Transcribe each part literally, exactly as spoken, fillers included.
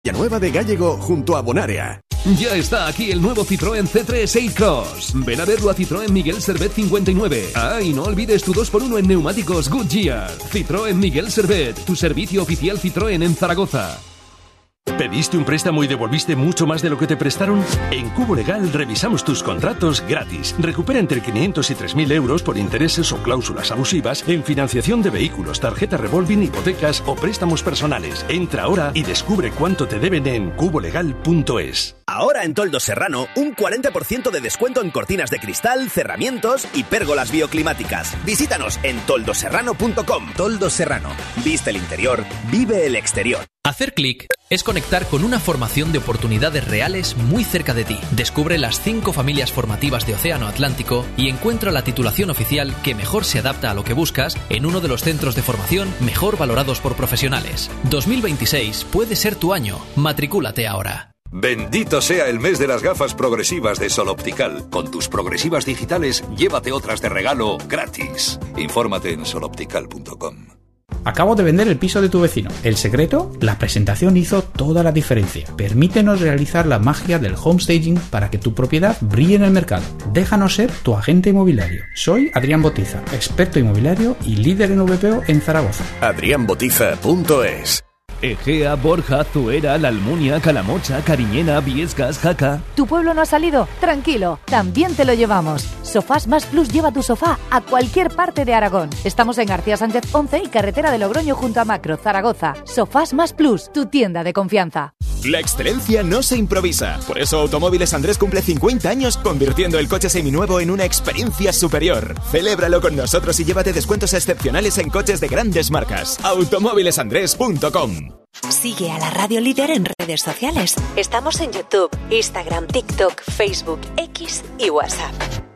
Villanueva de Gállego junto a Bonaria. Ya está aquí el nuevo Citroën C tres A-Cross. Ven a verlo a Citroën Miguel Servet cincuenta y nueve. Ah, y no olvides tu dos por uno en neumáticos Goodyear. Citroën Miguel Servet, tu servicio oficial Citroën en Zaragoza. ¿Pediste un préstamo y devolviste mucho más de lo que te prestaron? En Cubo Legal revisamos tus contratos gratis. Recupera entre quinientos y tres mil euros por intereses o cláusulas abusivas en financiación de vehículos, tarjeta revolving, hipotecas o préstamos personales. Entra ahora y descubre cuánto te deben en cubo legal punto es. Ahora en Toldos Serrano, un cuarenta por ciento de descuento en cortinas de cristal, cerramientos y pérgolas bioclimáticas. Visítanos en toldos serrano punto com. Toldos Serrano. Viste el interior, vive el exterior. Hacer clic es conectar con una formación de oportunidades reales muy cerca de ti. Descubre las cinco familias formativas de Océano Atlántico y encuentra la titulación oficial que mejor se adapta a lo que buscas en uno de los centros de formación mejor valorados por profesionales. dos mil veintiséis puede ser tu año. Matricúlate ahora. Bendito sea el mes de las gafas progresivas de Sol Optical. Con tus progresivas digitales, llévate otras de regalo gratis. Infórmate en sol optical punto com. Acabo de vender el piso de tu vecino. ¿El secreto? La presentación hizo toda la diferencia. Permítenos realizar la magia del homestaging para que tu propiedad brille en el mercado. Déjanos ser tu agente inmobiliario. Soy Adrián Botiza, experto inmobiliario y líder en V P O en Zaragoza. adrián botiza punto es. Egea, Borja, Zuera, La Almunia, Calamocha, Cariñena, Viescas, Jaca. ¿Tu pueblo no ha salido? Tranquilo, también te lo llevamos. Sofás Más Plus lleva tu sofá a cualquier parte de Aragón. Estamos en García Sánchez once y carretera de Logroño junto a Macro, Zaragoza. Sofás Más Plus, tu tienda de confianza. La excelencia no se improvisa. Por eso Automóviles Andrés cumple cincuenta años convirtiendo el coche seminuevo en una experiencia superior. Celébralo con nosotros y llévate descuentos excepcionales en coches de grandes marcas. automóviles andrés punto com. Sigue a la Radio Líder en redes sociales. Estamos en YouTube, Instagram, TikTok, Facebook, X y WhatsApp.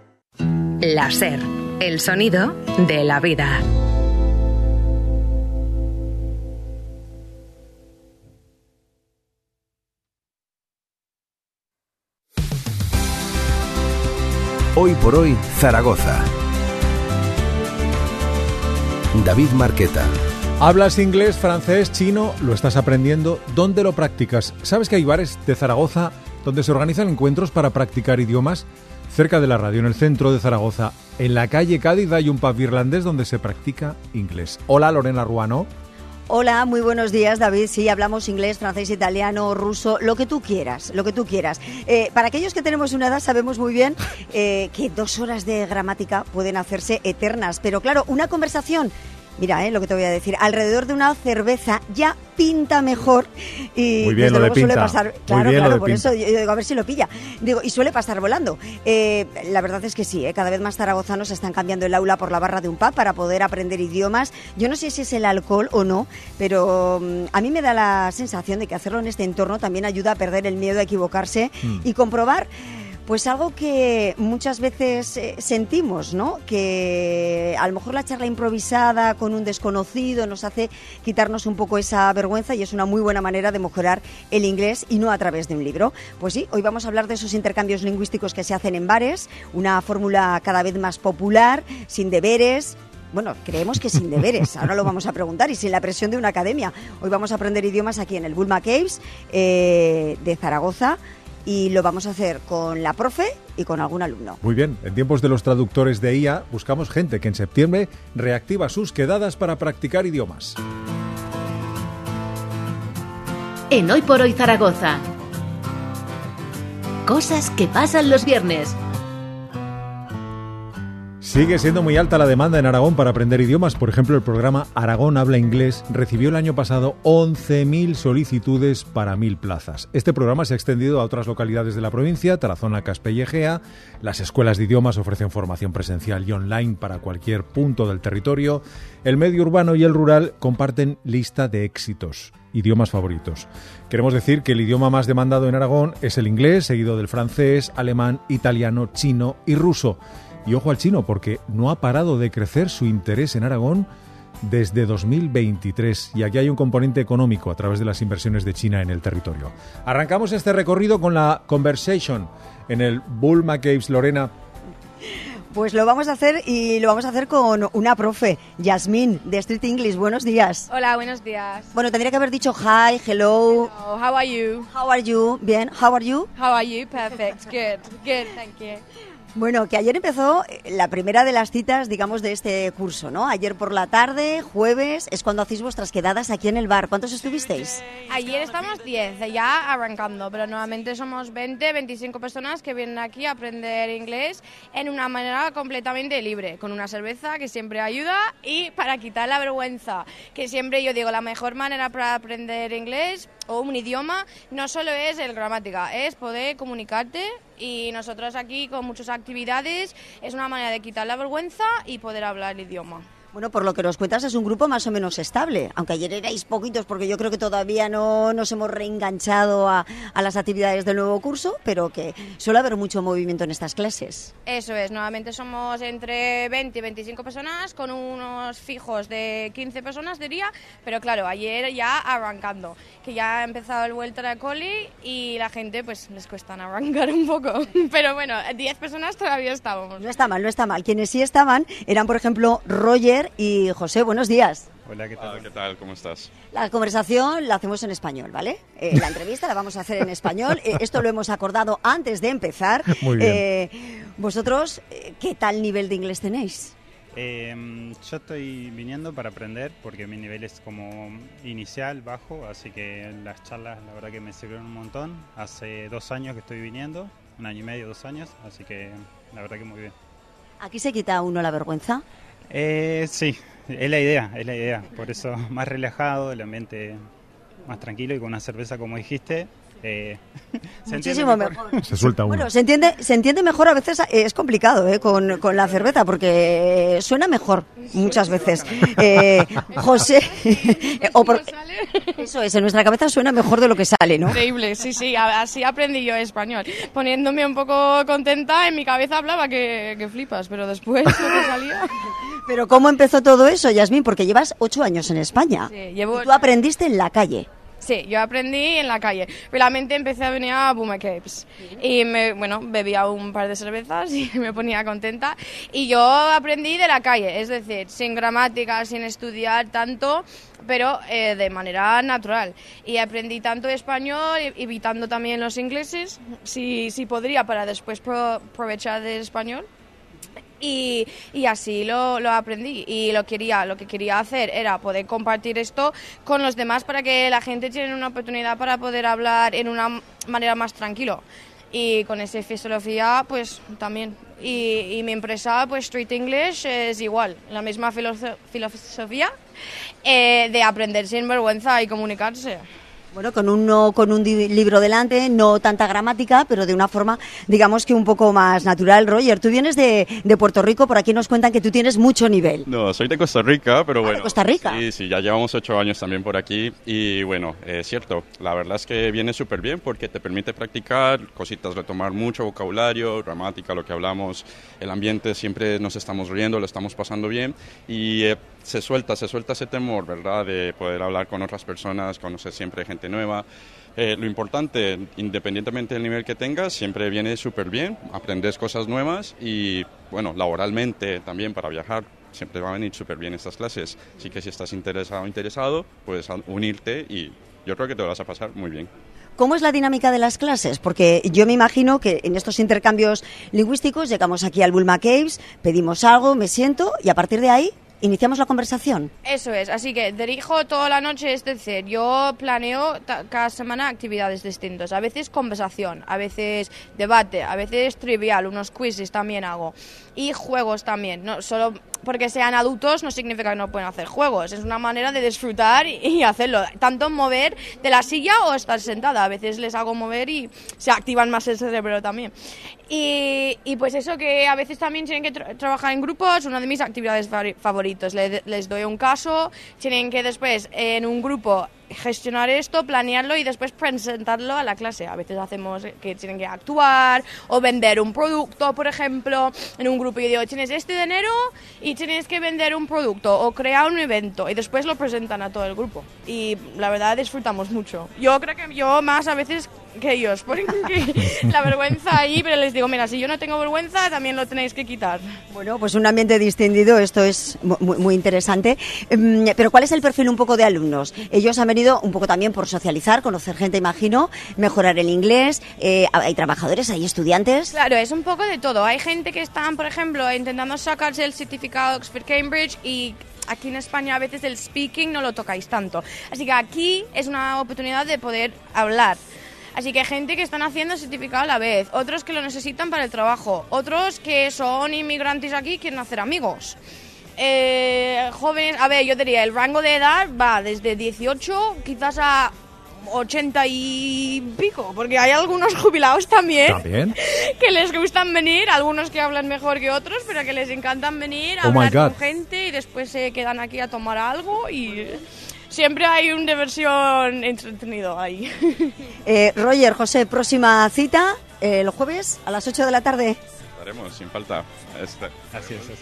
La SER, el sonido de la vida. Hoy por hoy, Zaragoza. David Marqueta. ¿Hablas inglés, francés, chino? ¿Lo estás aprendiendo? ¿Dónde lo practicas? ¿Sabes que hay bares de Zaragoza donde se organizan encuentros para practicar idiomas? Cerca de la radio, en el centro de Zaragoza, en la calle Cádiz, hay un pub irlandés donde se practica inglés. Hola, Lorena Ruano. Hola, muy buenos días, David. Sí, hablamos inglés, francés, italiano, ruso, lo que tú quieras, lo que tú quieras. Eh, para aquellos que tenemos una edad sabemos muy bien eh, que dos horas de gramática pueden hacerse eternas, pero claro, una conversación... Mira, eh, lo que te voy a decir, alrededor de una cerveza ya pinta mejor y muy bien, desde lo luego de suele pinta. pasar, claro, claro, por eso yo digo, a ver si lo pilla. Digo, y suele pasar volando. Eh, la verdad es que sí, eh, cada vez más zaragozanos están cambiando el aula por la barra de un pub para poder aprender idiomas. Yo no sé si es el alcohol o no, pero um, a mí me da la sensación de que hacerlo en este entorno también ayuda a perder el miedo a equivocarse mm. y comprobar pues algo que muchas veces eh, sentimos, ¿no? Que a lo mejor la charla improvisada con un desconocido nos hace quitarnos un poco esa vergüenza y es una muy buena manera de mejorar el inglés y no a través de un libro. Pues sí, hoy vamos a hablar de esos intercambios lingüísticos que se hacen en bares, una fórmula cada vez más popular, sin deberes. Bueno, creemos que sin deberes, ahora lo vamos a preguntar, y sin la presión de una academia. Hoy vamos a aprender idiomas aquí en el Bulma Caves eh, de Zaragoza. Y lo vamos a hacer con la profe y con algún alumno. Muy bien, en tiempos de los traductores de I A buscamos gente que en septiembre reactiva sus quedadas para practicar idiomas. En Hoy por Hoy Zaragoza. Cosas que pasan los viernes. Sigue siendo muy alta la demanda en Aragón para aprender idiomas. Por ejemplo, el programa Aragón Habla Inglés recibió el año pasado once mil solicitudes para mil plazas. Este programa se ha extendido a otras localidades de la provincia, Tarazona, Caspe y Egea. Las escuelas de idiomas ofrecen formación presencial y online para cualquier punto del territorio. El medio urbano y el rural comparten lista de éxitos, idiomas favoritos. Queremos decir que el idioma más demandado en Aragón es el inglés, seguido del francés, alemán, italiano, chino y ruso. Y ojo al chino, porque no ha parado de crecer su interés en Aragón desde dos mil veintitrés. Y aquí hay un componente económico a través de las inversiones de China en el territorio. Arrancamos este recorrido con la Conversation en el Bulma Caves. Lorena. Pues lo vamos a hacer y lo vamos a hacer con una profe, Yasmín, de Street English. Buenos días. Hola, buenos días. Bueno, tendría que haber dicho hi, hello. Hello, how are you? How are you? Bien, how are you? How are you? Perfect, good, good, thank you. Bueno, que ayer empezó la primera de las citas, digamos, de este curso, ¿no? Ayer por la tarde, jueves, es cuando hacéis vuestras quedadas aquí en el bar. ¿Cuántos estuvisteis? Ayer estamos diez, ya arrancando, pero normalmente somos veinte, veinticinco personas que vienen aquí a aprender inglés en una manera completamente libre, con una cerveza que siempre ayuda y para quitar la vergüenza, que siempre yo digo, la mejor manera para aprender inglés o un idioma no solo es el gramática, es poder comunicarte. Y nosotros aquí con muchas actividades es una manera de quitar la vergüenza y poder hablar el idioma. Bueno, por lo que nos cuentas es un grupo más o menos estable, aunque ayer erais poquitos porque yo creo que todavía no nos hemos reenganchado a, a las actividades del nuevo curso, pero que suele haber mucho movimiento en estas clases. Eso es, normalmente somos entre veinte y veinticinco personas con unos fijos de quince personas diría, pero claro, ayer ya arrancando, que ya ha empezado el vuelta al cole y la gente pues les cuesta arrancar un poco, pero bueno, diez personas todavía estábamos. No está mal, no está mal. Quienes sí estaban eran, por ejemplo, Roger y José. Buenos días. Hola, ¿qué tal? Ah, ¿qué tal? ¿Cómo estás? La conversación la hacemos en español, ¿vale? Eh, la entrevista la vamos a hacer en español. Eh, esto lo hemos acordado antes de empezar. Muy bien. Eh, vosotros, ¿qué tal nivel de inglés tenéis? Eh, yo estoy viniendo para aprender porque mi nivel es como inicial, bajo, así que las charlas la verdad que me sirvieron un montón. Hace dos años que estoy viniendo, un año y medio, dos años, así que la verdad que muy bien. ¿Aquí se quita uno la vergüenza? Eh, sí, es la idea, es la idea. Por eso más relajado, el ambiente más tranquilo y con una cerveza como dijiste. Eh, se Muchísimo mejor. mejor. Se suelta uno. Bueno, se entiende, se entiende mejor a veces, es complicado eh, con, con la cerveza porque suena mejor muchas veces. Eh, José, o por, eso es, en nuestra cabeza suena mejor de lo que sale, ¿no? Increíble, sí, sí, así aprendí yo español. Poniéndome un poco contenta, en mi cabeza hablaba que, que flipas, pero después lo que salía... Pero ¿cómo empezó todo eso, Yasmín? Porque llevas ocho años en España. Sí, llevo... Y tú aprendiste en la calle. Sí, yo aprendí en la calle. Realmente empecé a venir a Boomer Capes y me, bueno, bebía un par de cervezas y me ponía contenta. Y yo aprendí de la calle, es decir, sin gramática, sin estudiar tanto, pero eh, de manera natural. Y aprendí tanto español, evitando también los ingleses, si, si podría, para después pro, aprovechar del español. Y, y así lo, lo aprendí y lo quería lo que quería hacer era poder compartir esto con los demás para que la gente tenga una oportunidad para poder hablar en una manera más tranquila y con esa filosofía pues también y, y mi empresa pues Street English es igual, la misma filoso- filosofía eh, de aprender sin vergüenza y comunicarse. Bueno, con un, no, con un di- libro delante, no tanta gramática, pero de una forma, digamos que un poco más natural. Roger, tú vienes de, de Puerto Rico, por aquí nos cuentan que tú tienes mucho nivel. No, soy de Costa Rica, pero ah, bueno. ¿De Costa Rica? Sí, sí, ya llevamos ocho años también por aquí y bueno, es cierto, la verdad es que viene súper bien porque te permite practicar cositas, retomar mucho vocabulario, gramática, lo que hablamos, el ambiente, siempre nos estamos riendo, lo estamos pasando bien y eh, se suelta, se suelta ese temor, ¿verdad?, de poder hablar con otras personas, conocer siempre gente nueva. Eh, lo importante, independientemente del nivel que tengas, siempre viene súper bien, aprendes cosas nuevas y, bueno, laboralmente también para viajar, siempre va a venir súper bien estas clases. Así que si estás interesado o interesado, puedes unirte y yo creo que te lo vas a pasar muy bien. ¿Cómo es la dinámica de las clases? Porque yo me imagino que en estos intercambios lingüísticos llegamos aquí al Bulma Caves, pedimos algo, me siento y a partir de ahí iniciamos la conversación. Eso es, así que dirijo toda la noche, es decir, yo planeo ta- cada semana actividades distintas, a veces conversación, a veces debate, a veces trivial, unos quizzes también hago y juegos también, no solo porque sean adultos no significa que no pueden hacer juegos, es una manera de disfrutar y, y hacerlo, tanto mover de la silla o estar sentada, a veces les hago mover y se activan más el cerebro también. Y, y pues eso, que a veces también tienen que tra- trabajar en grupos, una de mis actividades favoritas, Le, les doy un caso, tienen que después en un grupo gestionar esto, planearlo y después presentarlo a la clase. A veces hacemos que tienen que actuar o vender un producto, por ejemplo, en un grupo. Yo digo, tienes este dinero y tienes que vender un producto o crear un evento y después lo presentan a todo el grupo. Y la verdad disfrutamos mucho. Yo creo que yo más a veces que ellos, porque la vergüenza ahí, pero les digo, mira, si yo no tengo vergüenza, también lo tenéis que quitar. Bueno, pues un ambiente distendido, esto es muy, muy interesante. Pero ¿cuál es el perfil un poco de alumnos? Ellos han venido un poco también por socializar, conocer gente, imagino, mejorar el inglés. Eh, hay trabajadores, hay estudiantes. Claro, es un poco de todo. Hay gente que están, por ejemplo, intentando sacarse el certificado Oxford-Cambridge y aquí en España a veces el speaking no lo tocáis tanto. Así que aquí es una oportunidad de poder hablar. Así que hay gente que están haciendo certificado a la vez, otros que lo necesitan para el trabajo, otros que son inmigrantes aquí y quieren hacer amigos. Eh, jóvenes, a ver, yo diría, el rango de edad va desde dieciocho quizás a ochenta y pico, porque hay algunos jubilados también, ¿También? que les gustan venir, algunos que hablan mejor que otros, pero que les encantan venir a oh hablar con gente y después se quedan aquí a tomar algo y siempre hay un diversión entretenido ahí. Eh, Roger, José, próxima cita eh, el jueves a las ocho de la tarde. Estaremos, sin falta. Este. Así es, así.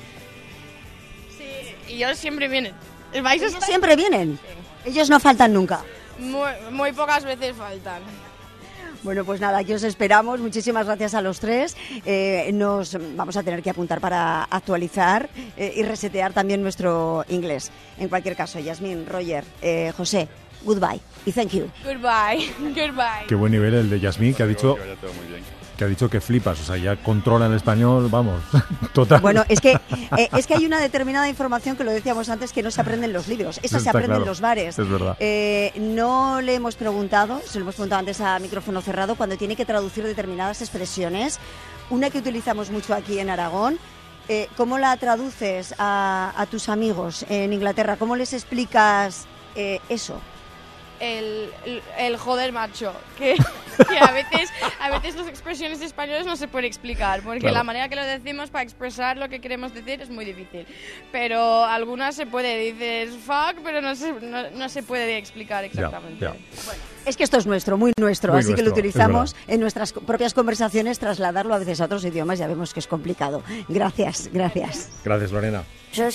Sí, y ellos siempre vienen. ¿Ellos estar... siempre vienen? Sí. Ellos no faltan nunca. Muy, muy pocas veces faltan. Bueno, pues nada, aquí os esperamos. Muchísimas gracias a los tres. Eh, nos vamos a tener que apuntar para actualizar eh, y resetear también nuestro inglés. En cualquier caso, Yasmín, Roger, eh, José, goodbye y thank you. Goodbye, goodbye. Qué buen nivel el de Yasmín, que ha dicho... Que vaya todo muy bien. Que ha dicho que flipas, o sea, ya controla el español, vamos, total. Bueno, es que eh, es que hay una determinada información que lo decíamos antes que no se aprende en los libros, esa se aprende claro, en los bares. Es verdad. Eh, no le hemos preguntado, se lo hemos preguntado antes a micrófono cerrado, cuando tiene que traducir determinadas expresiones, una que utilizamos mucho aquí en Aragón, eh, ¿cómo la traduces a, a tus amigos en Inglaterra? ¿Cómo les explicas eh, eso? El, el, el joder macho, que, que a veces a veces las expresiones españolas no se puede explicar, porque claro. la manera que lo decimos para expresar lo que queremos decir es muy difícil, pero algunas se puede, dices fuck, pero no se, no, no se puede explicar exactamente. Ya, ya. Bueno, es que esto es nuestro, muy nuestro, muy así nuestro, que lo utilizamos en nuestras propias conversaciones, trasladarlo a veces a otros idiomas, ya vemos que es complicado. Gracias, gracias. Gracias, Lorena.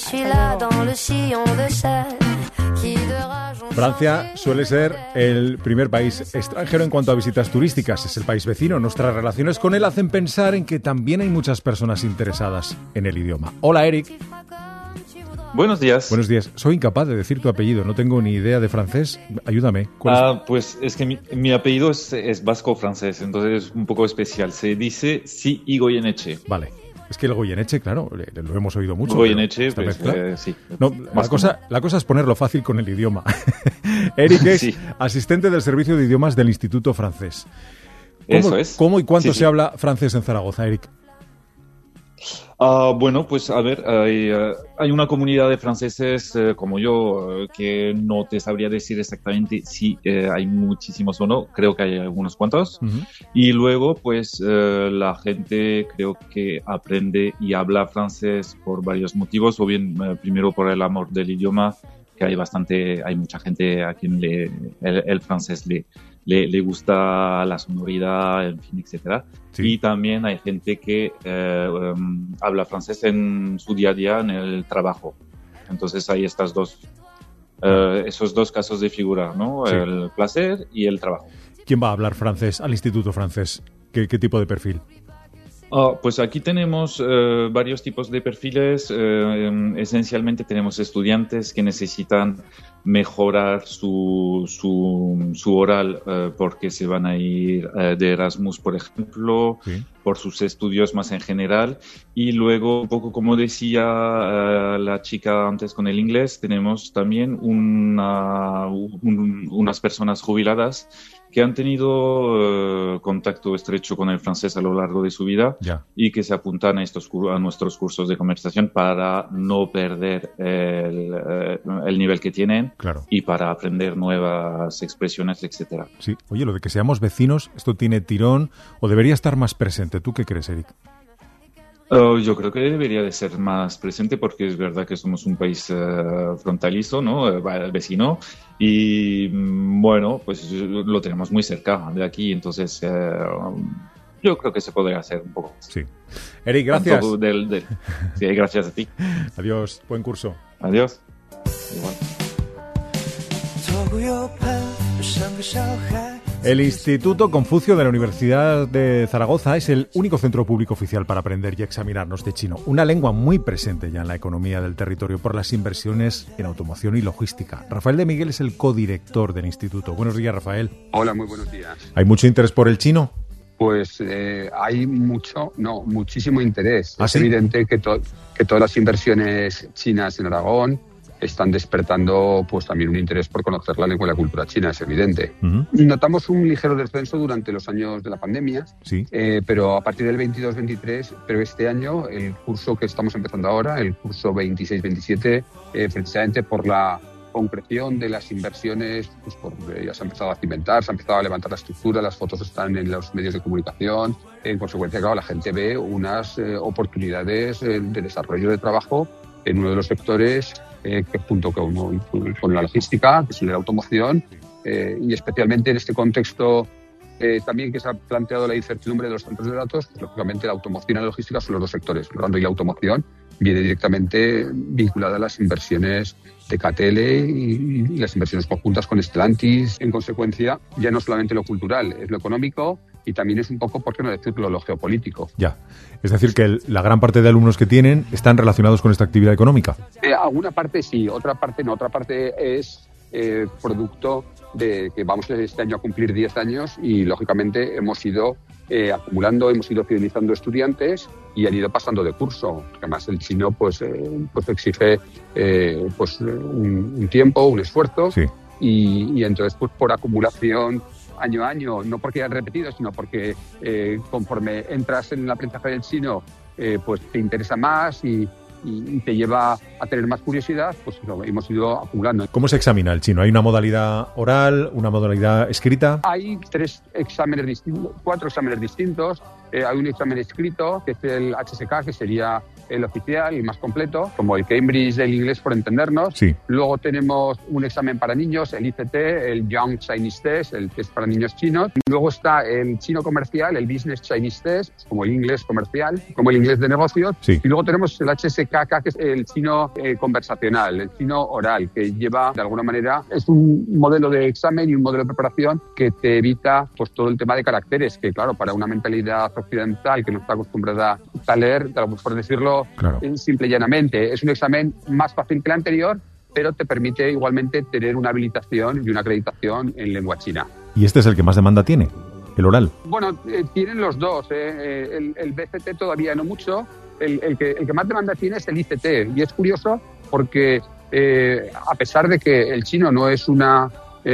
Francia suele ser el primer país extranjero en cuanto a visitas turísticas. Es el país vecino. Nuestras relaciones con él hacen pensar en que también hay muchas personas interesadas en el idioma. Hola, Eric. Buenos días. Buenos días. Soy incapaz de decir tu apellido. No tengo ni idea de francés. Ayúdame. Ah, es? Pues es que mi, mi apellido es, es vasco-francés, entonces es un poco especial. Se dice sí y Goyeneche. Vale. Es que el Goyeneche, claro, lo hemos oído mucho. Goyeneche, pues, eh, sí. No, la, cosa, la cosa es ponerlo fácil con el idioma. Eric es sí. asistente del servicio de idiomas del Instituto Francés. ¿Cómo, Eso es. ¿Cómo y cuánto sí, se sí. habla francés en Zaragoza, Eric? Uh, bueno, pues a ver, hay, uh, hay una comunidad de franceses uh, como yo uh, que no te sabría decir exactamente si uh, hay muchísimos o no, creo que hay algunos cuantos. Uh-huh. Y luego, pues uh, la gente creo que aprende y habla francés por varios motivos, o bien uh, primero por el amor del idioma, que hay bastante, hay mucha gente a quien le, el, el francés le, le, le gusta la sonoridad, en fin, etcétera. Sí. Y también hay gente que eh, um, habla francés en su día a día en el trabajo. Entonces hay estas dos, uh, esos dos casos de figura, ¿no? Sí. El placer y el trabajo. ¿Quién va a hablar francés al Instituto Francés? ¿Qué, qué tipo de perfil? Oh, pues aquí tenemos uh, varios tipos de perfiles. Uh, esencialmente tenemos estudiantes que necesitan mejorar su, su, su oral uh, porque se van a ir uh, de Erasmus, por ejemplo, sí. por sus estudios más en general. Y luego, un poco como decía uh, la chica antes con el inglés, tenemos también una, un, unas personas jubiladas que han tenido uh, contacto estrecho con el francés a lo largo de su vida ya. y que se apuntan a, estos, a nuestros cursos de conversación para no perder el, uh, el nivel que tienen claro. y para aprender nuevas expresiones, etcétera. Sí. Oye, lo de que seamos vecinos, ¿esto tiene tirón o debería estar más presente? ¿Tú qué crees, Eric? Uh, yo creo que debería de ser más presente porque es verdad que somos un país uh, frontalizo, ¿no? Uh, vecino y bueno, pues lo tenemos muy cerca de aquí, entonces uh, yo creo que se podría hacer un poco. Sí. Eric, gracias. Del, del... Sí, gracias a ti. Adiós, buen curso. Adiós. Igual. El Instituto Confucio de la Universidad de Zaragoza es el único centro público oficial para aprender y examinarnos de chino, una lengua muy presente ya en la economía del territorio por las inversiones en automoción y logística. Rafael de Miguel es el codirector del instituto. Buenos días, Rafael. Hola, muy buenos días. ¿Hay mucho interés por el chino? Pues eh, hay mucho, no, muchísimo interés. ¿Ah, es sí? evidente que, to- que todas las inversiones chinas en Aragón están despertando pues también un interés por conocer la lengua y la cultura china, es evidente. Uh-huh. Notamos un ligero descenso durante los años de la pandemia, Sí. eh, pero a partir del veintidós veintitrés, pero este año, el curso que estamos empezando ahora, el curso veintiséis veintisiete, eh, precisamente por la concreción de las inversiones, pues porque ya se ha empezado a cimentar, se ha empezado a levantar la estructura, las fotos están en los medios de comunicación. En consecuencia, claro, la gente ve unas eh, oportunidades eh, de desarrollo de trabajo en uno de los sectores eh, que junto con, con la logística, que es el de la automoción, eh, y especialmente en este contexto eh, también que se ha planteado la incertidumbre de los centros de datos, pues, lógicamente la automoción y la logística son los dos sectores. Por lo tanto, y la automoción viene directamente vinculada a las inversiones de K T L y, y las inversiones conjuntas con Stellantis. En consecuencia, ya no solamente lo cultural, es lo económico y también es un poco, por qué no decirlo, lo geopolítico. Ya. Es decir, que el- la gran parte de alumnos que tienen están relacionados con esta actividad económica. Eh, alguna parte sí, otra parte no. Otra parte es eh, producto de que vamos este año a cumplir diez años y, lógicamente, hemos ido eh, acumulando, hemos ido fidelizando estudiantes y han ido pasando de curso. Además, el chino pues, eh, pues exige eh, pues, un, un tiempo, un esfuerzo. Sí. Y, y entonces, pues por acumulación año a año, no porque hayan repetido, sino porque eh, conforme entras en el aprendizaje del chino, eh, pues te interesa más y, y, y te lleva a tener más curiosidad, pues lo hemos ido acumulando. ¿Cómo se examina el chino? ¿Hay una modalidad oral, una modalidad escrita? Hay tres exámenes distintos, cuatro exámenes distintos. Eh, hay un examen escrito, que es el H S K, que sería el oficial, el más completo, como el Cambridge del inglés, por entendernos. Sí. Luego tenemos un examen para niños, el I C T, el Young Chinese Test, el test para niños chinos. Luego está el chino comercial, el Business Chinese Test, como el inglés comercial, como el inglés de negocios. Sí. Y luego tenemos el H S K K, que es el chino eh, conversacional, el chino oral, que lleva, de alguna manera, es un modelo de examen y un modelo de preparación que te evita pues todo el tema de caracteres, que claro, para una mentalidad occidental que no está acostumbrada a leer, por decirlo Claro. eh, simple y llanamente, es un examen más fácil que el anterior, pero te permite igualmente tener una habilitación y una acreditación en lengua china. Y este es el que más demanda tiene, el oral. Bueno, eh, tienen los dos. Eh. Eh, el, el B C T todavía no mucho. El, el, que, el que más demanda tiene es el I C T. Y es curioso porque eh, a pesar de que el chino no es una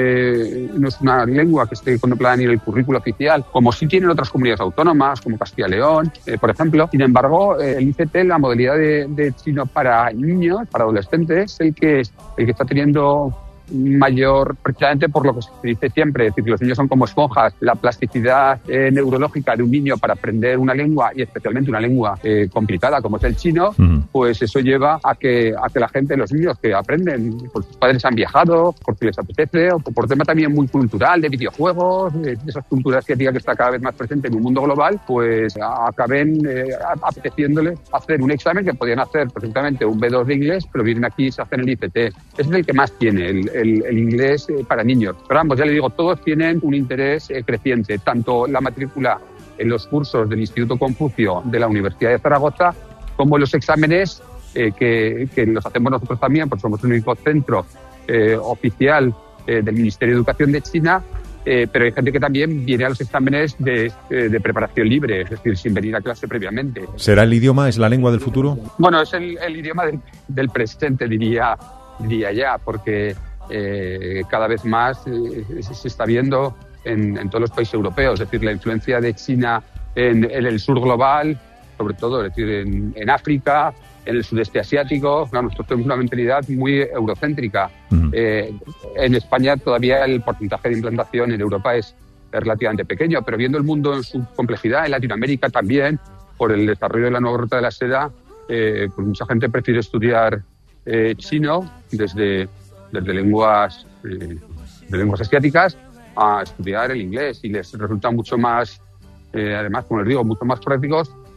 eh, no es una lengua que esté contemplada ni en el currículo oficial, como sí tienen otras comunidades autónomas, como Castilla y León, eh, por ejemplo. Sin embargo, eh, el I C T, la modalidad de, de chino para niños, para adolescentes, es el que, el que está teniendo mayor, precisamente por lo que se dice siempre, es decir, que los niños son como esponjas. La plasticidad eh, neurológica de un niño para aprender una lengua, y especialmente una lengua eh, complicada como es el chino, Uh-huh. pues eso lleva a que, a que la gente, los niños que aprenden, pues sus padres han viajado, porque les apetece, o por tema también muy cultural, de videojuegos, de esas culturas que diga que está cada vez más presente en un mundo global, pues acaben eh, apeteciéndole hacer un examen que podían hacer perfectamente un B dos de inglés, pero vienen aquí y se hacen el I C T. Ese es el que más tiene, el, el, el inglés eh, para niños. Pero ambos, ya le digo, todos tienen un interés eh, creciente, tanto la matrícula en los cursos del Instituto Confucio de la Universidad de Zaragoza, como los exámenes eh, que, que los hacemos nosotros también, porque somos el único centro eh, oficial eh, del Ministerio de Educación de China, eh, pero hay gente que también viene a los exámenes de, eh, de preparación libre, es decir, sin venir a clase previamente. ¿Será el idioma, es la lengua del futuro? Bueno, es el, el idioma del, del presente, diría, diría ya, porque eh, cada vez más eh, se está viendo en, en todos los países europeos, es decir, la influencia de China en, en el sur global, sobre todo, es decir, en, en África, en el sudeste asiático. Claro, nosotros tenemos una mentalidad muy eurocéntrica. Uh-huh. Eh, en España todavía el porcentaje de implantación, en Europa es relativamente pequeño, pero viendo el mundo en su complejidad, en Latinoamérica también, por el desarrollo de la nueva ruta de la seda, eh, pues mucha gente prefiere estudiar eh, chino desde, desde lenguas, eh, de lenguas asiáticas a estudiar el inglés, y les resulta mucho más, eh, además, como les digo, mucho más prácticos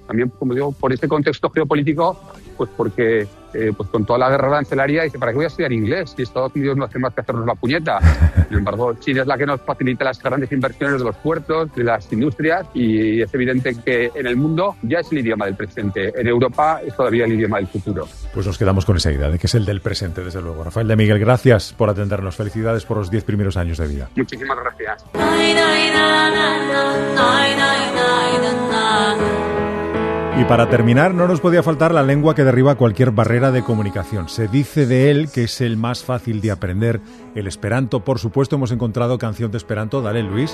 también, como digo, por este contexto geopolítico, pues porque eh, pues con toda la guerra arancelaria dice, ¿para qué voy a estudiar inglés si Estados Unidos no hace más que hacernos la puñeta? Sin embargo, China es la que nos facilita las grandes inversiones de los puertos, de las industrias, y es evidente que en el mundo ya es el idioma del presente. En Europa es todavía el idioma del futuro. Pues nos quedamos con esa idea de que es el del presente, desde luego. Rafael de Miguel, gracias por atendernos. Felicidades por los diez primeros años de vida. Muchísimas gracias. Y para terminar, no nos podía faltar la lengua que derriba cualquier barrera de comunicación. Se dice de él que es el más fácil de aprender, el esperanto. Por supuesto, hemos encontrado canción de esperanto. Dale, Luis.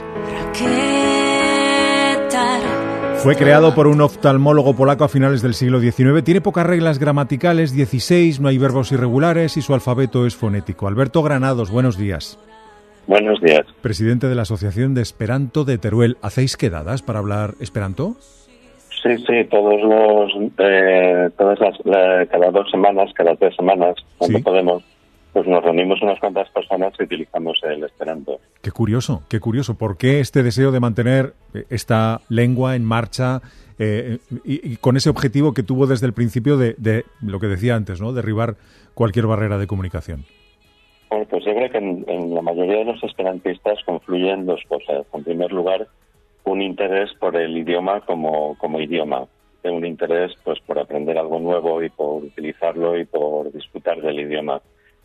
Fue creado por un oftalmólogo polaco a finales del siglo diecinueve. Tiene pocas reglas gramaticales, dieciséis, no hay verbos irregulares y su alfabeto es fonético. Alberto Granados, buenos días. Buenos días. Presidente de la Asociación de Esperanto de Teruel. ¿Hacéis quedadas para hablar esperanto? Sí, sí, todos los, eh, todas las, la, cada dos semanas, cada tres semanas, cuando ¿Sí? podemos, pues nos reunimos unas cuantas personas y utilizamos el esperanto. Qué curioso, qué curioso. ¿Por qué este deseo de mantener esta lengua en marcha eh, y, y con ese objetivo que tuvo desde el principio de, de lo que decía antes, ¿no? Derribar cualquier barrera de comunicación? Bueno, pues yo creo que en, en la mayoría de los esperantistas confluyen dos cosas. En primer lugar, un interés por el idioma como, como idioma, un interés pues por aprender algo nuevo y por utilizarlo y por disfrutar del idioma.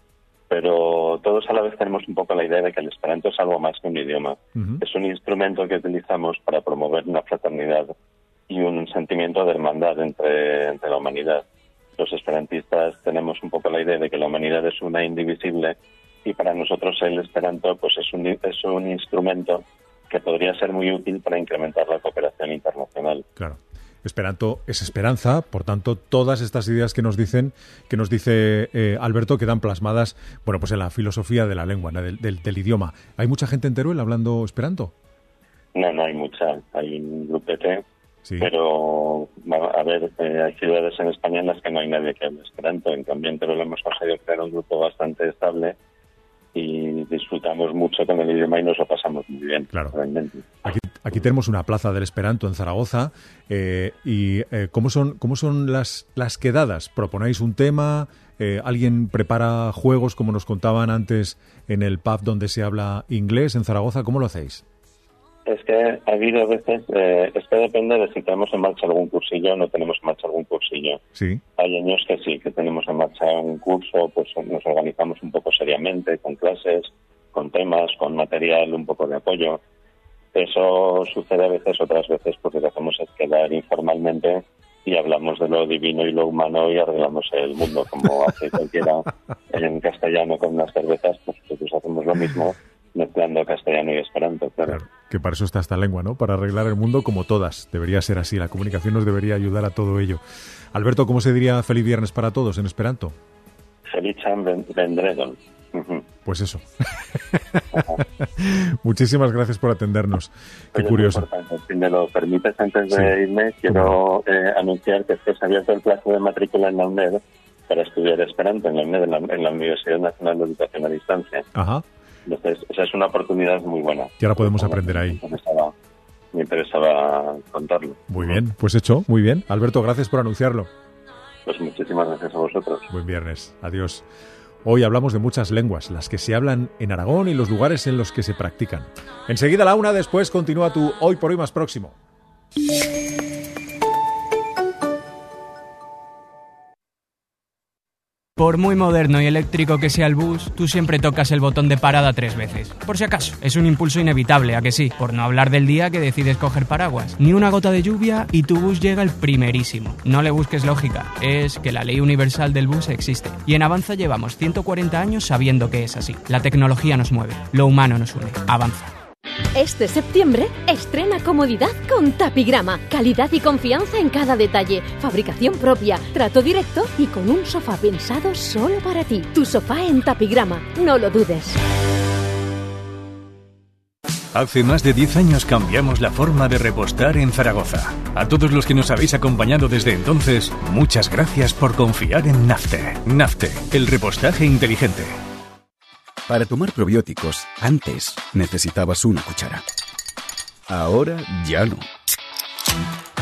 Pero todos a la vez tenemos un poco la idea de que el esperanto es algo más que un idioma. Uh-huh. Es un instrumento que utilizamos para promover una fraternidad y un sentimiento de hermandad entre, entre la humanidad. Los esperantistas tenemos un poco la idea de que la humanidad es una indivisible y para nosotros el esperanto pues es un, es un instrumento que podría ser muy útil para incrementar la cooperación internacional. Claro. Esperanto es esperanza, por tanto, todas estas ideas que nos dicen, que nos dice eh, Alberto, quedan plasmadas, bueno, pues en la filosofía de la lengua, ¿no? del, del, del idioma. ¿Hay mucha gente en Teruel hablando esperanto? No, no hay mucha. Hay un grupete, sí. Pero, a ver, eh, hay ciudades en España en las que no hay nadie que hable esperanto. En cambio, en Teruel hemos conseguido crear un grupo bastante estable y disfrutamos mucho con el idioma y nos lo pasamos muy bien. Claro. Realmente. Aquí, aquí tenemos una plaza del esperanto en Zaragoza. Eh, y eh, ¿cómo son cómo son las las quedadas? ¿Proponéis un tema? Eh, ¿Alguien prepara juegos, como nos contaban antes, en el pub donde se habla inglés en Zaragoza? ¿Cómo lo hacéis? Es que ha habido veces, eh, es que depende de si tenemos en marcha algún cursillo o no tenemos en marcha algún cursillo. Sí. Hay años que sí, que tenemos en marcha un curso, pues nos organizamos un poco seriamente, con clases, con temas, con material, un poco de apoyo. Eso sucede a veces, otras veces, porque lo que hacemos es quedar informalmente y hablamos de lo divino y lo humano y arreglamos el mundo, como hace cualquiera en castellano con unas cervezas, pues nosotros hacemos lo mismo, mezclando castellano y esperanto, claro. Claro, que para eso está esta lengua, ¿no? Para arreglar el mundo como todas. Debería ser así, la comunicación nos debería ayudar a todo ello. Alberto, ¿cómo se diría feliz viernes para todos en esperanto? Feliĉan vendredon. Uh-huh. Pues eso. Muchísimas gracias por atendernos. Qué Oye, curioso. Si me lo permites, antes de sí. irme, quiero eh, anunciar que se ha abierto el plazo de matrícula en la UNED para estudiar esperanto en la UNED, en la, en la Universidad Nacional de Educación a Distancia. Ajá. Entonces, esa es una oportunidad muy buena. Y ahora podemos aprender ahí. Me interesaba, me interesaba contarlo. Muy bien, pues hecho, muy bien. Alberto, gracias por anunciarlo. Pues muchísimas gracias a vosotros. Buen viernes, adiós. Hoy hablamos de muchas lenguas, las que se hablan en Aragón y los lugares en los que se practican. Enseguida la una, después continúa tu Hoy por Hoy más próximo. Por muy moderno y eléctrico que sea el bus, tú siempre tocas el botón de parada tres veces. Por si acaso, es un impulso inevitable, ¿a que sí? Por no hablar del día que decides coger paraguas. Ni una gota de lluvia y tu bus llega el primerísimo. No le busques lógica, es que la ley universal del bus existe. Y en Avanza llevamos ciento cuarenta años sabiendo que es así. La tecnología nos mueve, lo humano nos une. Avanza. Este septiembre, estrena comodidad con Tapigrama. Calidad y confianza en cada detalle. Fabricación propia, trato directo y con un sofá pensado solo para ti. Tu sofá en Tapigrama, no lo dudes. Hace más de diez años cambiamos la forma de repostar en Zaragoza. A todos los que nos habéis acompañado desde entonces, muchas gracias por confiar en Nafte. Nafte, el repostaje inteligente. Para tomar probióticos, antes necesitabas una cuchara. Ahora ya no.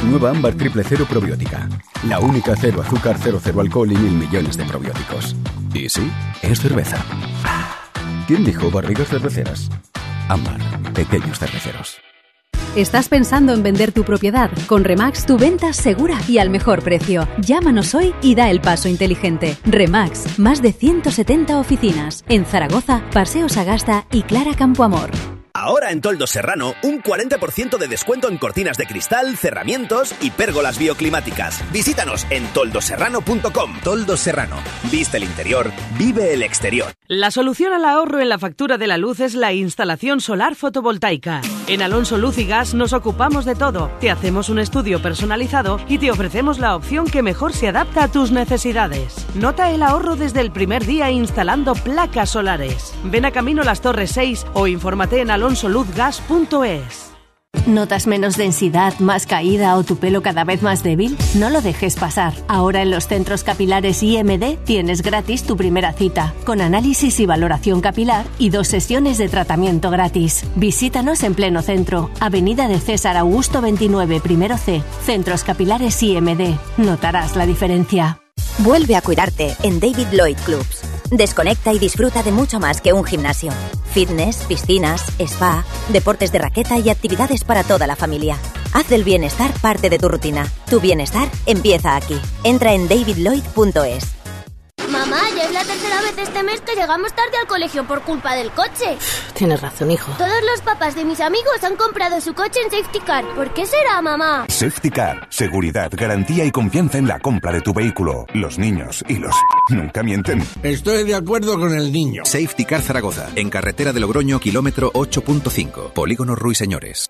Nueva Ámbar Triple Cero Probiótica. La única cero azúcar, cero, cero alcohol y mil millones de probióticos. Y sí, es cerveza. ¿Quién dijo barrigas cerveceras? Ámbar, pequeños cerveceros. ¿Estás pensando en vender tu propiedad? Con Remax tu venta segura y al mejor precio. Llámanos hoy y da el paso inteligente. Remax, más de ciento setenta oficinas. En Zaragoza, Paseo Sagasta y Clara Campoamor. Ahora en Toldos Serrano, un cuarenta por ciento de descuento en cortinas de cristal, cerramientos y pérgolas bioclimáticas. Visítanos en toldos serrano punto com. Toldos Serrano. Viste el interior, vive el exterior. La solución al ahorro en la factura de la luz es la instalación solar fotovoltaica. En Alonso Luz y Gas nos ocupamos de todo. Te hacemos un estudio personalizado y te ofrecemos la opción que mejor se adapta a tus necesidades. Nota el ahorro desde el primer día instalando placas solares. Ven a Camino Las Torres seis o infórmate en alonso luz gas punto es. ¿Notas menos densidad, más caída o tu pelo cada vez más débil? No lo dejes pasar. Ahora en los centros capilares I M D tienes gratis tu primera cita, con análisis y valoración capilar y dos sesiones de tratamiento gratis. Visítanos en pleno centro, Avenida de César Augusto veintinueve, primero C, Centros Capilares I M D. Notarás la diferencia. Vuelve a cuidarte en David Lloyd Clubs. Desconecta y disfruta de mucho más que un gimnasio. Fitness, piscinas, spa, deportes de raqueta y actividades para toda la familia. Haz del bienestar parte de tu rutina. Tu bienestar empieza aquí. Entra en david lloyd punto es. Mamá, ya es la tercera vez este mes que llegamos tarde al colegio por culpa del coche. Tienes razón, hijo. Todos los papás de mis amigos han comprado su coche en Safety Car. ¿Por qué será, mamá? Safety Car. Seguridad, garantía y confianza en la compra de tu vehículo. Los niños y los... nunca mienten. Estoy de acuerdo con el niño. Safety Car Zaragoza. En carretera de Logroño, kilómetro ocho punto cinco. Polígono Ruiseñores.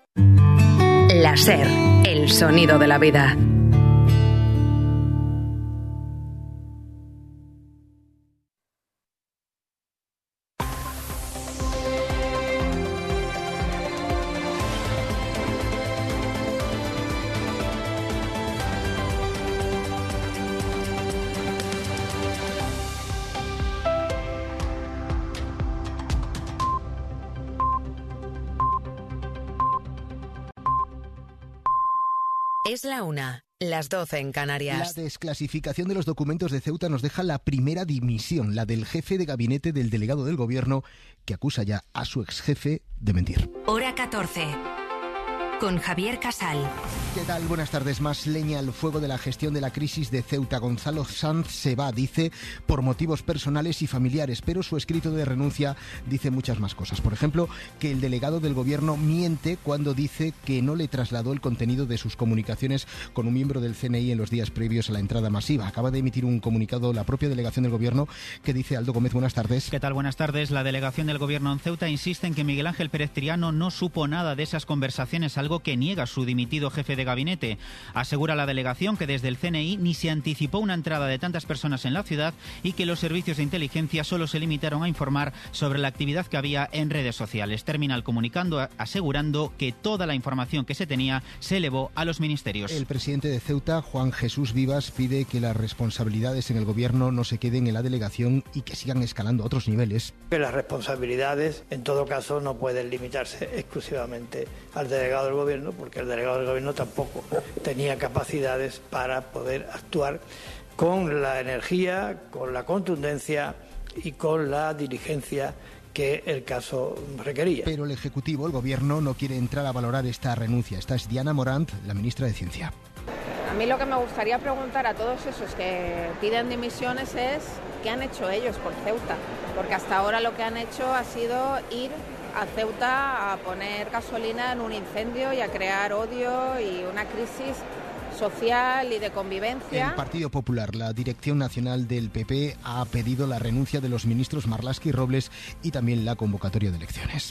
La SER. El sonido de la vida. Es la una, las doce en Canarias. La desclasificación de los documentos de Ceuta nos deja la primera dimisión, la del jefe de gabinete del delegado del gobierno, que acusa ya a su exjefe de mentir. Hora catorce. Con Javier Casal. ¿Qué tal? Buenas tardes. Más leña al fuego de la gestión de la crisis de Ceuta. Gonzalo Sanz se va, dice, por motivos personales y familiares, pero su escrito de renuncia dice muchas más cosas. Por ejemplo, que el delegado del gobierno miente cuando dice que no le trasladó el contenido de sus comunicaciones con un miembro del C N I en los días previos a la entrada masiva. Acaba de emitir un comunicado la propia delegación del gobierno que dice, Aldo Gómez, buenas tardes. ¿Qué tal? Buenas tardes. La delegación del gobierno en Ceuta insiste en que Miguel Ángel Pérez Triano no supo nada de esas conversaciones, al algo que niega su dimitido jefe de gabinete. Asegura la delegación que desde el C N I ni se anticipó una entrada de tantas personas en la ciudad y que los servicios de inteligencia solo se limitaron a informar sobre la actividad que había en redes sociales. Termina el comunicando asegurando que toda la información que se tenía se elevó a los ministerios. El presidente de Ceuta, Juan Jesús Vivas, pide que las responsabilidades en el gobierno no se queden en la delegación y que sigan escalando a otros niveles. Que las responsabilidades, en todo caso, no pueden limitarse exclusivamente al delegado del gobierno, porque el delegado del gobierno tampoco tenía capacidades para poder actuar con la energía, con la contundencia y con la diligencia que el caso requería. Pero el Ejecutivo, el Gobierno, no quiere entrar a valorar esta renuncia. Esta es Diana Morant, la ministra de Ciencia. A mí lo que me gustaría preguntar a todos esos que piden dimisiones es ¿qué han hecho ellos por Ceuta? Porque hasta ahora lo que han hecho ha sido ir a Ceuta a poner gasolina en un incendio y a crear odio y una crisis social y de convivencia. El Partido Popular, la Dirección Nacional del P P, ha pedido la renuncia de los ministros Marlaska y Robles y también la convocatoria de elecciones.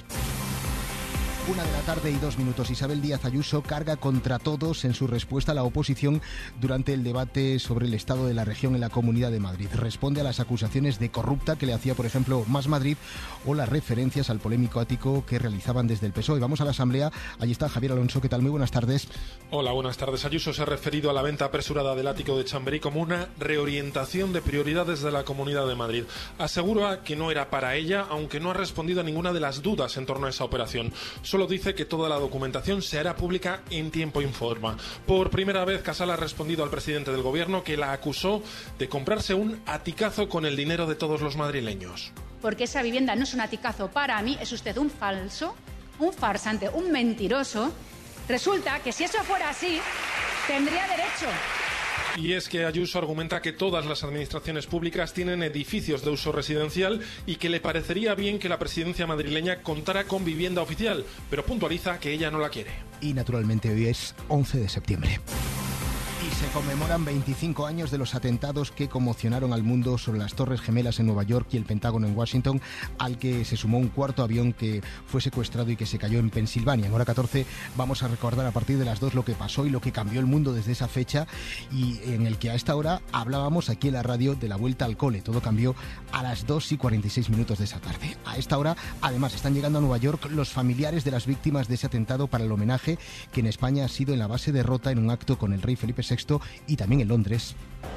Una de la tarde y dos minutos. Isabel Díaz Ayuso carga contra todos en su respuesta a la oposición durante el debate sobre el estado de la región en la Comunidad de Madrid. Responde a las acusaciones de corrupta que le hacía, por ejemplo, Más Madrid o las referencias al polémico ático que realizaban desde el P S O E. Vamos a la Asamblea. Allí está Javier Alonso. ¿Qué tal? Muy buenas tardes. Hola, buenas tardes. Ayuso se ha referido a la venta apresurada del ático de Chamberí como una reorientación de prioridades de la Comunidad de Madrid. Asegura que no era para ella, aunque no ha respondido a ninguna de las dudas en torno a esa operación. Solo dice que toda la documentación se hará pública en tiempo y forma. Por primera vez, Casal ha respondido al presidente del gobierno, que la acusó de comprarse un aticazo con el dinero de todos los madrileños. Porque esa vivienda no es un aticazo para mí, es usted un falso, un farsante, un mentiroso. Resulta que si eso fuera así, tendría derecho. Y es que Ayuso argumenta que todas las administraciones públicas tienen edificios de uso residencial y que le parecería bien que la presidencia madrileña contara con vivienda oficial, pero puntualiza que ella no la quiere. Y naturalmente hoy es once de septiembre. Y se conmemoran veinticinco años de los atentados que conmocionaron al mundo sobre las Torres Gemelas en Nueva York y el Pentágono en Washington, al que se sumó un cuarto avión que fue secuestrado y que se cayó en Pensilvania. En hora catorce vamos a recordar a partir de las dos lo que pasó y lo que cambió el mundo desde esa fecha, y en el que a esta hora hablábamos aquí en la radio de la vuelta al cole. Todo cambió a las dos y cuarenta y seis minutos de esa tarde. A esta hora, además, están llegando a Nueva York los familiares de las víctimas de ese atentado para el homenaje que en España ha sido en la base de Rota, en un acto con el rey Felipe sexto, y también en Londres.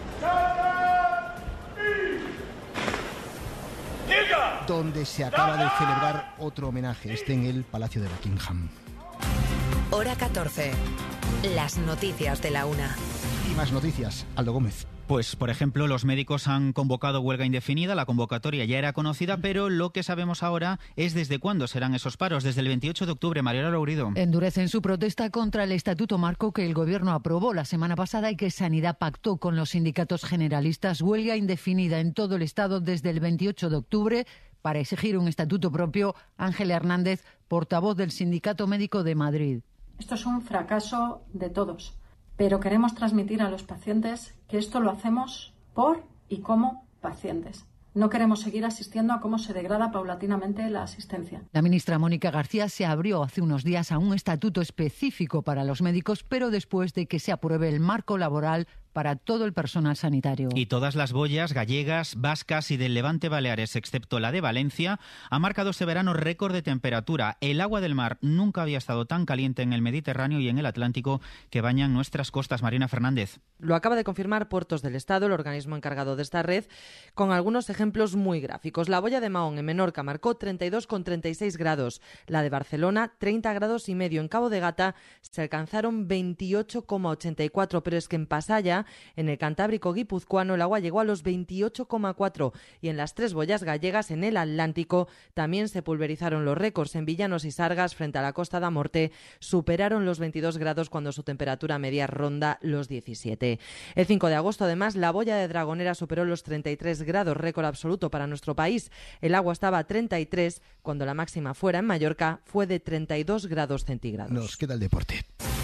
Donde se acaba de celebrar otro homenaje, este en el Palacio de Buckingham. Hora catorce. Las noticias de la una. Y más noticias, Aldo Gómez. Pues, por ejemplo, los médicos han convocado huelga indefinida. La convocatoria ya era conocida, pero lo que sabemos ahora es desde cuándo serán esos paros. Desde el veintiocho de octubre, Mariela Lourido. Endurecen su protesta contra el Estatuto Marco que el Gobierno aprobó la semana pasada y que Sanidad pactó con los sindicatos generalistas. Huelga indefinida en todo el Estado desde el veintiocho de octubre para exigir un estatuto propio. Ángela Hernández, portavoz del Sindicato Médico de Madrid. Esto es un fracaso de todos. Pero queremos transmitir a los pacientes que esto lo hacemos por y como pacientes. No queremos seguir asistiendo a cómo se degrada paulatinamente la asistencia. La ministra Mónica García se abrió hace unos días a un estatuto específico para los médicos, pero después de que se apruebe el marco laboral para todo el personal sanitario. Y todas las boyas gallegas, vascas y del Levante Baleares, excepto la de Valencia, ha marcado este verano récord de temperatura. El agua del mar nunca había estado tan caliente en el Mediterráneo y en el Atlántico que bañan nuestras costas. Marina Fernández. Lo acaba de confirmar Puertos del Estado, el organismo encargado de esta red, con algunos ejemplos muy gráficos. La boya de Mahón en Menorca marcó treinta y dos coma treinta y seis grados. La de Barcelona, treinta grados y medio. En Cabo de Gata se alcanzaron veintiocho coma ochenta y cuatro, pero es que en Pasaya, en el Cantábrico guipuzcoano, el agua llegó a los veintiocho coma cuatro y en las tres boyas gallegas, en el Atlántico, también se pulverizaron los récords. En Villanos y Sargas, frente a la Costa da Morte, superaron los veintidós grados cuando su temperatura media ronda los diecisiete. El cinco de agosto, además, la boya de Dragonera superó los treinta y tres grados, récord absoluto para nuestro país. El agua estaba a treinta y tres, cuando la máxima fuera en Mallorca fue de treinta y dos grados centígrados. Nos queda el deporte.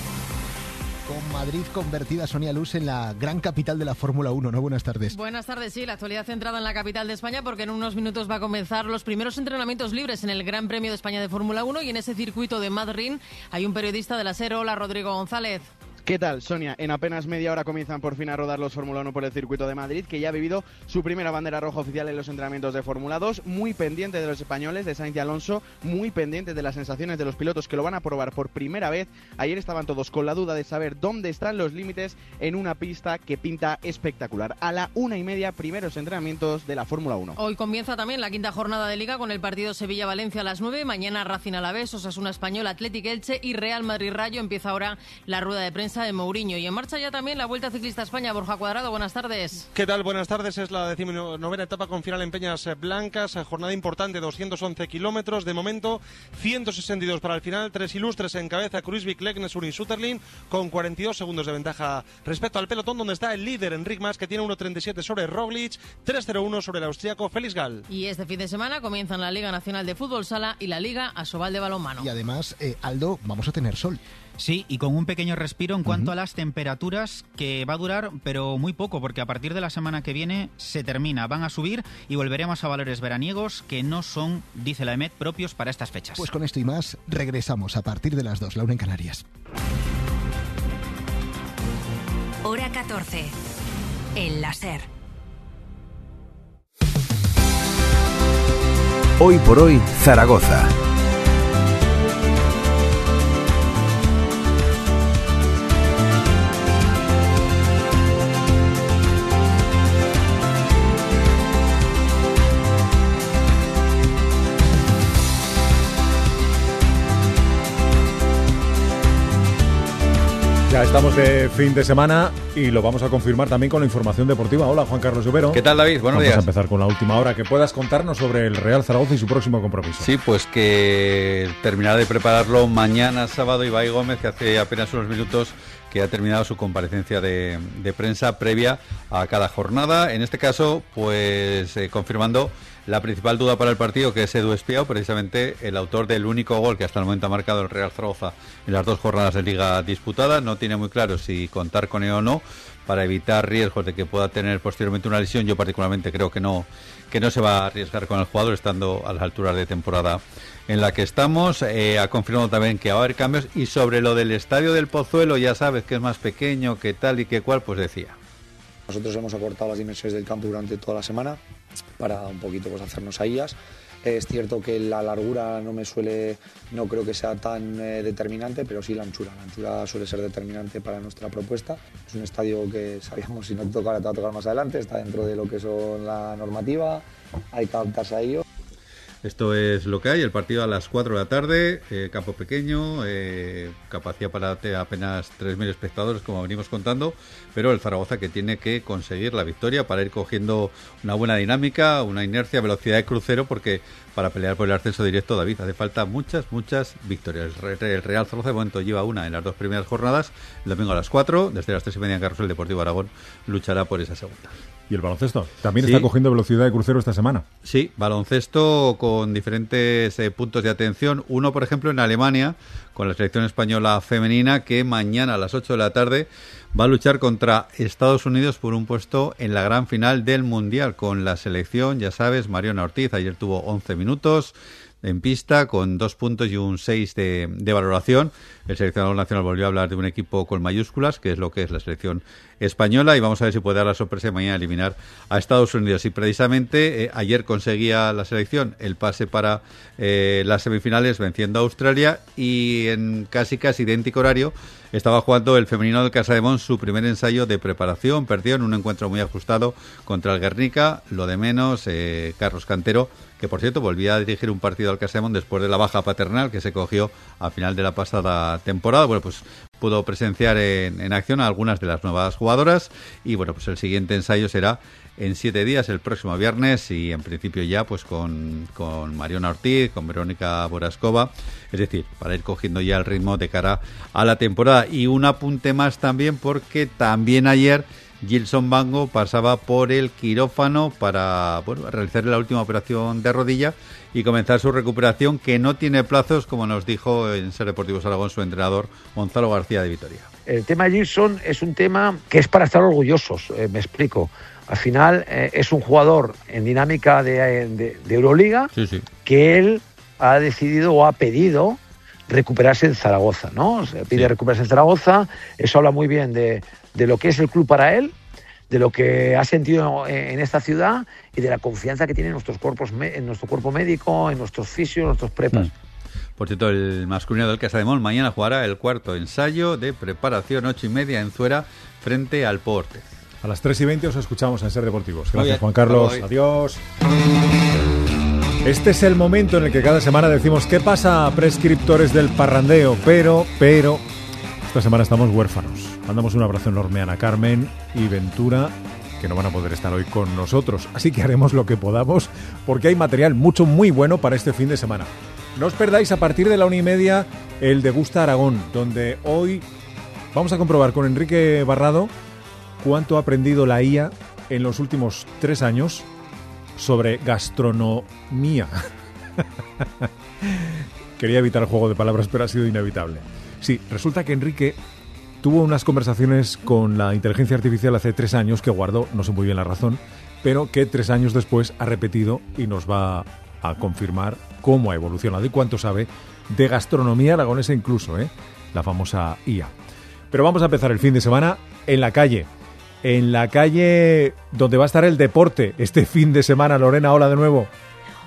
Con Madrid convertida, Sonia Luz, en la gran capital de la Fórmula uno, ¿no? Buenas tardes. Buenas tardes, sí, la actualidad centrada en la capital de España, porque en unos minutos va a comenzar los primeros entrenamientos libres en el Gran Premio de España de Fórmula uno, y en ese circuito de Madrid hay un periodista de la SER. Hola, Rodrigo González. ¿Qué tal, Sonia? En apenas media hora comienzan por fin a rodar los Fórmula uno por el circuito de Madrid, que ya ha vivido su primera bandera roja oficial en los entrenamientos de Fórmula dos, muy pendiente de los españoles, de Sainz y Alonso, muy pendiente de las sensaciones de los pilotos que lo van a probar por primera vez. Ayer estaban todos con la duda de saber dónde están los límites en una pista que pinta espectacular. A la una y media, primeros entrenamientos de la Fórmula uno. Hoy comienza también la quinta jornada de Liga con el partido Sevilla-Valencia a las nueve, mañana Racing Alavés, Osasuna Español, Athletic Elche y Real Madrid Rayo. Empieza ahora la rueda de prensa de Mourinho. Y en marcha ya también la Vuelta Ciclista a España. Borja Cuadrado, buenas tardes. ¿Qué tal? Buenas tardes. Es la decimonovena etapa con final en Peñas Blancas. Jornada importante, doscientos once kilómetros. De momento, ciento sesenta y dos para el final. Tres ilustres en cabeza: Kruijswijk, Leknes, Urin, Sutterlin, con cuarenta y dos segundos de ventaja respecto al pelotón, donde está el líder Enric Mas, que tiene uno treinta y siete sobre Roglic, tres cero uno sobre el austríaco Félix Gall. Y este fin de semana comienzan la Liga Nacional de Fútbol Sala y la Liga Asobal de Balonmano. Y además, eh, Aldo, vamos a tener sol. Sí, y con un pequeño respiro en cuanto uh-huh. a las temperaturas, que va a durar, pero muy poco, porque a partir de la semana que viene se termina, van a subir y volveremos a valores veraniegos que no son, dice la EMET, propios para estas fechas. Pues con esto y más, regresamos a partir de las dos, la una en Canarias. Hora catorce, en la SER. Hoy por hoy, Zaragoza. Ya estamos de fin de semana y lo vamos a confirmar también con la información deportiva. Hola, Juan Carlos Llovero. ¿Qué tal, David? Buenos vamos días. Vamos a empezar con la última hora. Que puedas contarnos sobre el Real Zaragoza y su próximo compromiso. Sí, pues que terminará de prepararlo mañana sábado Ibai Gómez, que hace apenas unos minutos que ha terminado su comparecencia de, de prensa previa a cada jornada. En este caso, pues eh, confirmando la principal duda para el partido, que es Edu Espiao, precisamente el autor del único gol que hasta el momento ha marcado el Real Zaragoza en las dos jornadas de liga disputadas. No tiene muy claro si contar con él o no para evitar riesgos de que pueda tener posteriormente una lesión. Yo particularmente creo que no, que no se va a arriesgar con el jugador, estando a las alturas de temporada en la que estamos. Eh, ha confirmado también que va a haber cambios, y sobre lo del estadio del Pozuelo, ya sabes que es más pequeño, que tal y que cual, pues decía. Nosotros hemos acortado las dimensiones del campo durante toda la semana para un poquito pues hacernos a ellas. Es cierto que la largura no me suele, no creo que sea tan eh, determinante, pero sí la anchura. La anchura suele ser determinante para nuestra propuesta. Es un estadio que sabíamos, si no te toca, ahora te va a tocar más adelante, está dentro de lo que son la normativa, hay que adaptarse a ello. Esto es lo que hay, el partido a las cuatro de la tarde, eh, campo pequeño, eh, capacidad para apenas tres mil espectadores, como venimos contando, pero el Zaragoza que tiene que conseguir la victoria para ir cogiendo una buena dinámica, una inercia, velocidad de crucero, porque para pelear por el ascenso directo, David, hace falta muchas, muchas victorias. El Real Zaragoza de momento lleva una en las dos primeras jornadas, el domingo a las cuatro, desde las tres y media en Carrusel, el Deportivo Aragón luchará por esa segunda. ¿Y el baloncesto? También sí. está cogiendo velocidad de crucero esta semana. Sí, baloncesto con diferentes eh, puntos de atención. Uno, por ejemplo, en Alemania, con la selección española femenina, que mañana a las ocho de la tarde va a luchar contra Estados Unidos por un puesto en la gran final del Mundial. Con la selección, ya sabes, Mariona Ortiz ayer tuvo once minutos en pista, con dos puntos y un seis de, de valoración. El seleccionador nacional volvió a hablar de un equipo con mayúsculas, que es lo que es la selección española, y vamos a ver si puede dar la sorpresa y mañana eliminar a Estados Unidos. Y precisamente eh, ayer conseguía la selección el pase para eh, las semifinales, venciendo a Australia, y en casi casi idéntico horario estaba jugando el femenino del Casademont su primer ensayo de preparación. Perdió en un encuentro muy ajustado contra el Guernica. Lo de menos, eh, Carlos Cantero, que por cierto volvía a dirigir un partido al Casademont después de la baja paternal que se cogió a final de la pasada temporada. Bueno, pues pudo presenciar en, en acción a algunas de las nuevas jugadoras, y bueno, pues el siguiente ensayo será en siete días, el próximo viernes, y en principio ya pues con, con Mariona Ortiz, con Verónica Boraskova, es decir, para ir cogiendo ya el ritmo de cara a la temporada. Y un apunte más también, porque también ayer Gilson Bango pasaba por el quirófano para bueno, realizar la última operación de rodilla y comenzar su recuperación, que no tiene plazos, como nos dijo en Ser Deportivos Aragón su entrenador Gonzalo García de Vitoria. El tema Gilson es un tema que es para estar orgullosos, eh, me explico. Al final eh, es un jugador en dinámica de, de, de Euroliga, sí, sí. que él ha decidido o ha pedido recuperarse en Zaragoza, ¿no? Se pide sí. recuperarse en Zaragoza, eso habla muy bien de, de lo que es el club para él, de lo que ha sentido en esta ciudad y de la confianza que tiene en nuestros cuerpos, en nuestro cuerpo médico, en nuestros fisios, en nuestros prepas. Mm. Por cierto, el masculino del Casademont mañana jugará el cuarto ensayo de preparación, ocho y media en Zuera, frente al Porte. A las tres y veinte os escuchamos en Ser Deportivos. Gracias, Juan Carlos. Adiós. Este es el momento en el que cada semana decimos ¿qué pasa, prescriptores del parrandeo? Pero, pero, esta semana estamos huérfanos. Mandamos un abrazo enorme a Ana Carmen y Ventura, que no van a poder estar hoy con nosotros. Así que haremos lo que podamos, porque hay material mucho, muy bueno para este fin de semana. No os perdáis a partir de la una y media el Degusta Aragón, donde hoy vamos a comprobar con Enrique Barrado cuánto ha aprendido la I A en los últimos tres años sobre gastronomía. Quería evitar el juego de palabras, pero ha sido inevitable. Sí, resulta que Enrique tuvo unas conversaciones con la inteligencia artificial hace tres años que guardó, no sé muy bien la razón, pero que tres años después ha repetido y nos va a confirmar cómo ha evolucionado y cuánto sabe de gastronomía aragonesa incluso, ¿eh? La famosa I A. Pero vamos a empezar el fin de semana en la calle. En la calle donde va a estar el deporte este fin de semana. Lorena, hola de nuevo.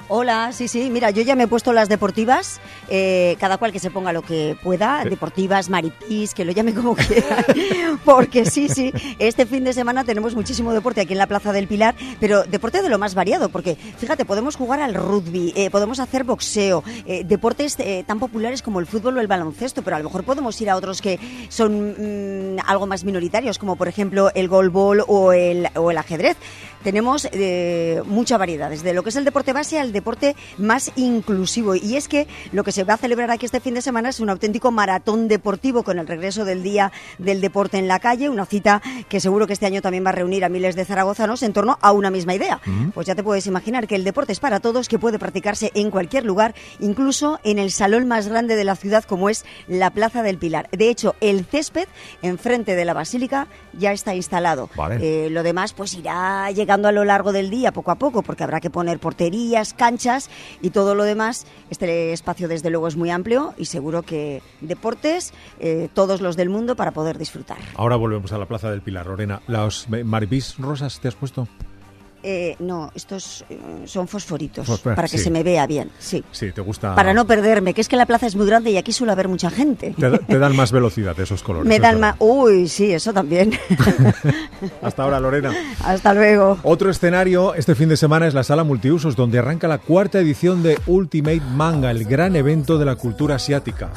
Hola, sí, sí, mira, yo ya me he puesto las deportivas, eh, cada cual que se ponga lo que pueda, deportivas, maripís, que lo llame como quiera, porque sí, sí, este fin de semana tenemos muchísimo deporte aquí en la Plaza del Pilar, pero deporte de lo más variado, porque fíjate, podemos jugar al rugby, eh, podemos hacer boxeo, eh, deportes eh, tan populares como el fútbol o el baloncesto, pero a lo mejor podemos ir a otros que son mmm, algo más minoritarios, como por ejemplo el goalball o el, o el ajedrez. Tenemos eh, mucha variedad, desde lo que es el deporte base al deporte más inclusivo. Y es que lo que se va a celebrar aquí este fin de semana es un auténtico maratón deportivo con el regreso del Día del Deporte en la Calle, una cita que seguro que este año también va a reunir a miles de zaragozanos en torno a una misma idea. Mm. Pues ya te puedes imaginar que el deporte es para todos, que puede practicarse en cualquier lugar, incluso en el salón más grande de la ciudad como es la Plaza del Pilar. De hecho, el césped enfrente de la Basílica ya está instalado. Vale. Eh, lo demás pues irá llegando a lo largo del día, poco a poco, porque habrá que poner porterías, canchas y todo lo demás. Este espacio, desde luego, es muy amplio y seguro que deportes, eh, todos los del mundo, para poder disfrutar. Ahora volvemos a la Plaza del Pilar. Lorena, ¿las maripís rosas te has puesto? Eh, no, estos eh, son fosforitos, Fosfor- para que sí. se me vea bien, sí. Sí, te gusta... Para no perderme, que es que la plaza es muy grande y aquí suele haber mucha gente. Te, da- te dan más velocidad esos colores. Me dan más... Uy, sí, eso también. Hasta ahora, Lorena. Hasta luego. Otro escenario este fin de semana es la Sala Multiusos, donde arranca la cuarta edición de Ultimate Manga, el gran evento de la cultura asiática.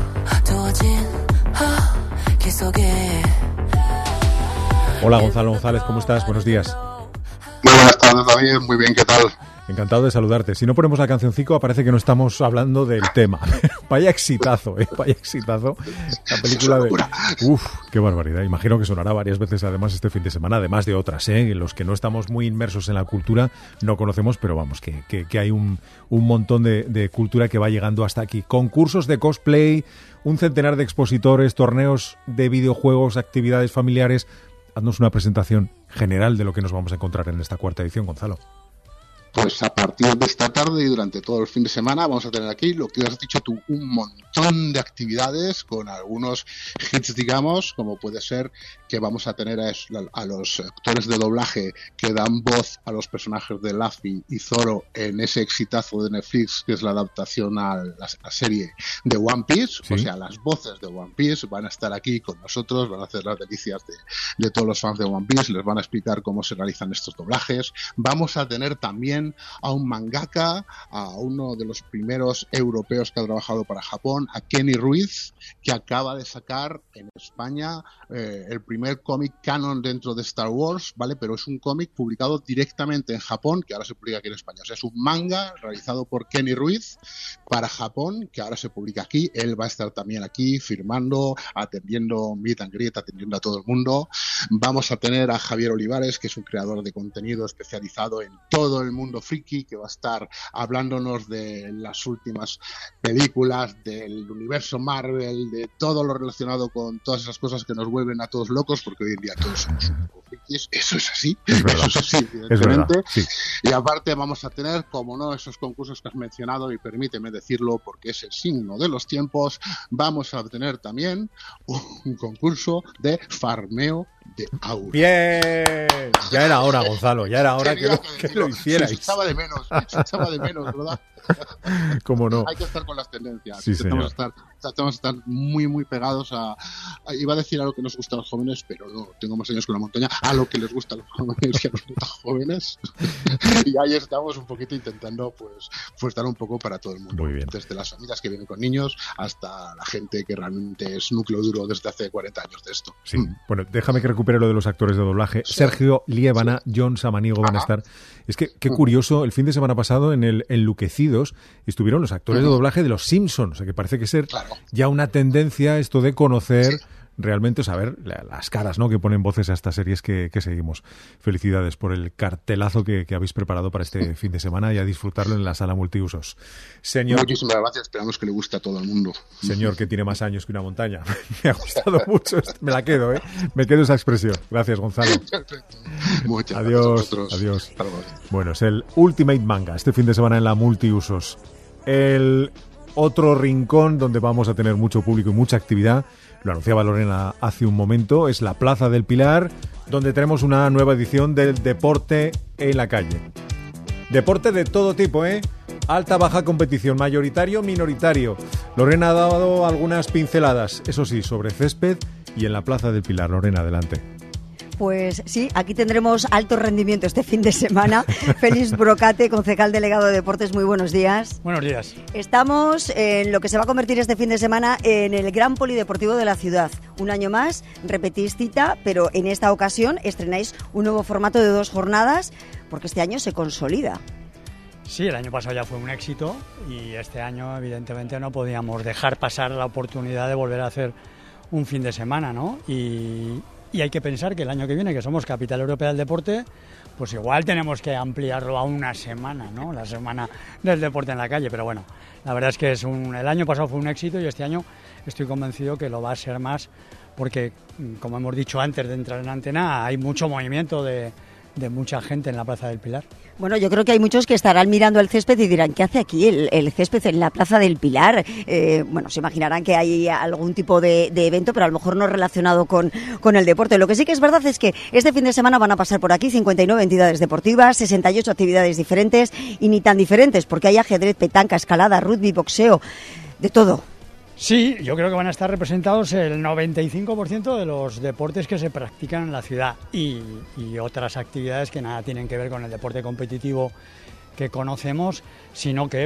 Hola, Gonzalo González, ¿cómo estás? Buenos días. Muy buenas tardes, David. Muy bien, ¿qué tal? Encantado de saludarte. Si no ponemos la cancioncico, parece que no estamos hablando del tema. Vaya exitazo, ¿eh? Vaya exitazo. La película de... Uf, qué barbaridad. Imagino que sonará varias veces además este fin de semana, además de otras, ¿eh? En los que no estamos muy inmersos en la cultura, no conocemos, pero vamos, que, que, que hay un, un montón de, de cultura que va llegando hasta aquí. Concursos de cosplay, un centenar de expositores, torneos de videojuegos, actividades familiares. Haznos una presentación general de lo que nos vamos a encontrar en esta cuarta edición, Gonzalo. Pues a partir de esta tarde y durante todo el fin de semana vamos a tener aquí, lo que has dicho tú, un montón de actividades con algunos hits, digamos, como puede ser que vamos a tener a, a los actores de doblaje que dan voz a los personajes de Luffy y Zoro en ese exitazo de Netflix, que es la adaptación a la, la serie de One Piece. ¿Sí? O sea, las voces de One Piece van a estar aquí con nosotros, van a hacer las delicias de, de todos los fans de One Piece, les van a explicar cómo se realizan estos doblajes. Vamos a tener también a un mangaka, a uno de los primeros europeos que ha trabajado para Japón, a Kenny Ruiz, que acaba de sacar en España eh, el primer cómic canon dentro de Star Wars, ¿vale? Pero es un cómic publicado directamente en Japón, que ahora se publica aquí en España. O sea, es un manga realizado por Kenny Ruiz para Japón, que ahora se publica aquí. Él va a estar también aquí firmando, atendiendo meet and greet, atendiendo a todo el mundo. Vamos a tener a Javier Olivares, que es un creador de contenido especializado en todo el mundo friki, que va a estar hablándonos de las últimas películas del universo Marvel, de todo lo relacionado con todas esas cosas que nos vuelven a todos locos, porque hoy en día todos somos un poco frikis. Eso es así, es eso es así, evidentemente. Es sí. Y aparte vamos a tener, como no, esos concursos que has mencionado, y permíteme decirlo porque es el signo de los tiempos, vamos a tener también un concurso de farmeo de aura. ¡Bien! Ya era hora, Gonzalo, ya era hora que lo, que lo hicierais. Se echaba de menos, se echaba de menos, ¿verdad? ¿Cómo no? Hay que estar con las tendencias. Sí, tenemos, que estar, tenemos que estar muy, muy pegados a, a... Iba a decir a lo que nos gusta a los jóvenes, pero no, tengo más años con la montaña. A lo que les gusta a los jóvenes y a los no jóvenes. Y ahí estamos un poquito intentando, pues, pues dar un poco para todo el mundo. Muy bien. Desde las familias que vienen con niños hasta la gente que realmente es núcleo duro desde hace cuarenta años de esto. Sí. Mm. Bueno, déjame que recupere lo de los actores de doblaje. Sí. Sergio Liébana, sí. John Samaniego van a estar. Es que, qué curioso, el fin de semana pasado en el Enluquecido estuvieron los actores uh-huh. de doblaje de los Simpsons, o sea que parece que ser claro. ya una tendencia esto de conocer sí. realmente, saber la, las caras, ¿no?, que ponen voces a estas series que, que seguimos. Felicidades por el cartelazo que, que habéis preparado para este fin de semana y a disfrutarlo en la Sala Multiusos. Señor, muchísimas gracias, esperamos que le guste a todo el mundo. Señor, que tiene más años que una montaña. Me ha gustado mucho, me la quedo, ¿eh? Me quedo esa expresión. Gracias, Gonzalo. Muchas adiós, gracias a adiós. Bueno, es el Ultimate Manga, este fin de semana en la Multiusos. El otro rincón donde vamos a tener mucho público y mucha actividad, lo anunciaba Lorena hace un momento, es la Plaza del Pilar, donde tenemos una nueva edición del deporte en la calle. Deporte de todo tipo, ¿eh? Alta, baja competición, mayoritario, minoritario. Lorena ha dado algunas pinceladas, eso sí, sobre césped y en la Plaza del Pilar. Lorena, adelante. Pues sí, aquí tendremos alto rendimiento este fin de semana. Félix Brocate, concejal delegado de Deportes, muy buenos días. Buenos días. Estamos en lo que se va a convertir este fin de semana en el gran polideportivo de la ciudad. Un año más, repetís cita, pero en esta ocasión estrenáis un nuevo formato de dos jornadas, porque este año se consolida. Sí, el año pasado ya fue un éxito y este año evidentemente no podíamos dejar pasar la oportunidad de volver a hacer un fin de semana, ¿no? Y, y hay que pensar que el año que viene, que somos Capital Europea del Deporte, pues igual tenemos que ampliarlo a una semana, ¿no? La semana del deporte en la calle, pero bueno, la verdad es que es un, el año pasado fue un éxito y este año estoy convencido que lo va a ser más porque, como hemos dicho antes de entrar en antena, hay mucho movimiento de, de mucha gente en la Plaza del Pilar. Bueno, yo creo que hay muchos que estarán mirando el césped y dirán, ¿qué hace aquí el, el césped en la Plaza del Pilar? Eh, bueno, se imaginarán que hay algún tipo de, de evento, pero a lo mejor no relacionado con, con el deporte. Lo que sí que es verdad es que este fin de semana van a pasar por aquí cincuenta y nueve entidades deportivas, sesenta y ocho actividades diferentes y ni tan diferentes, porque hay ajedrez, petanca, escalada, rugby, boxeo, de todo. Sí, yo creo que van a estar representados el noventa y cinco por ciento de los deportes que se practican en la ciudad y, y otras actividades que nada tienen que ver con el deporte competitivo que conocemos, sino que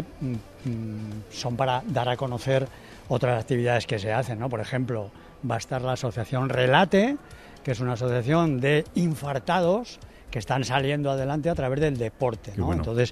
mm, son para dar a conocer otras actividades que se hacen, ¿no? Por ejemplo, va a estar la asociación Relate, que es una asociación de infartados que están saliendo adelante a través del deporte, ¿no? Bueno. Entonces,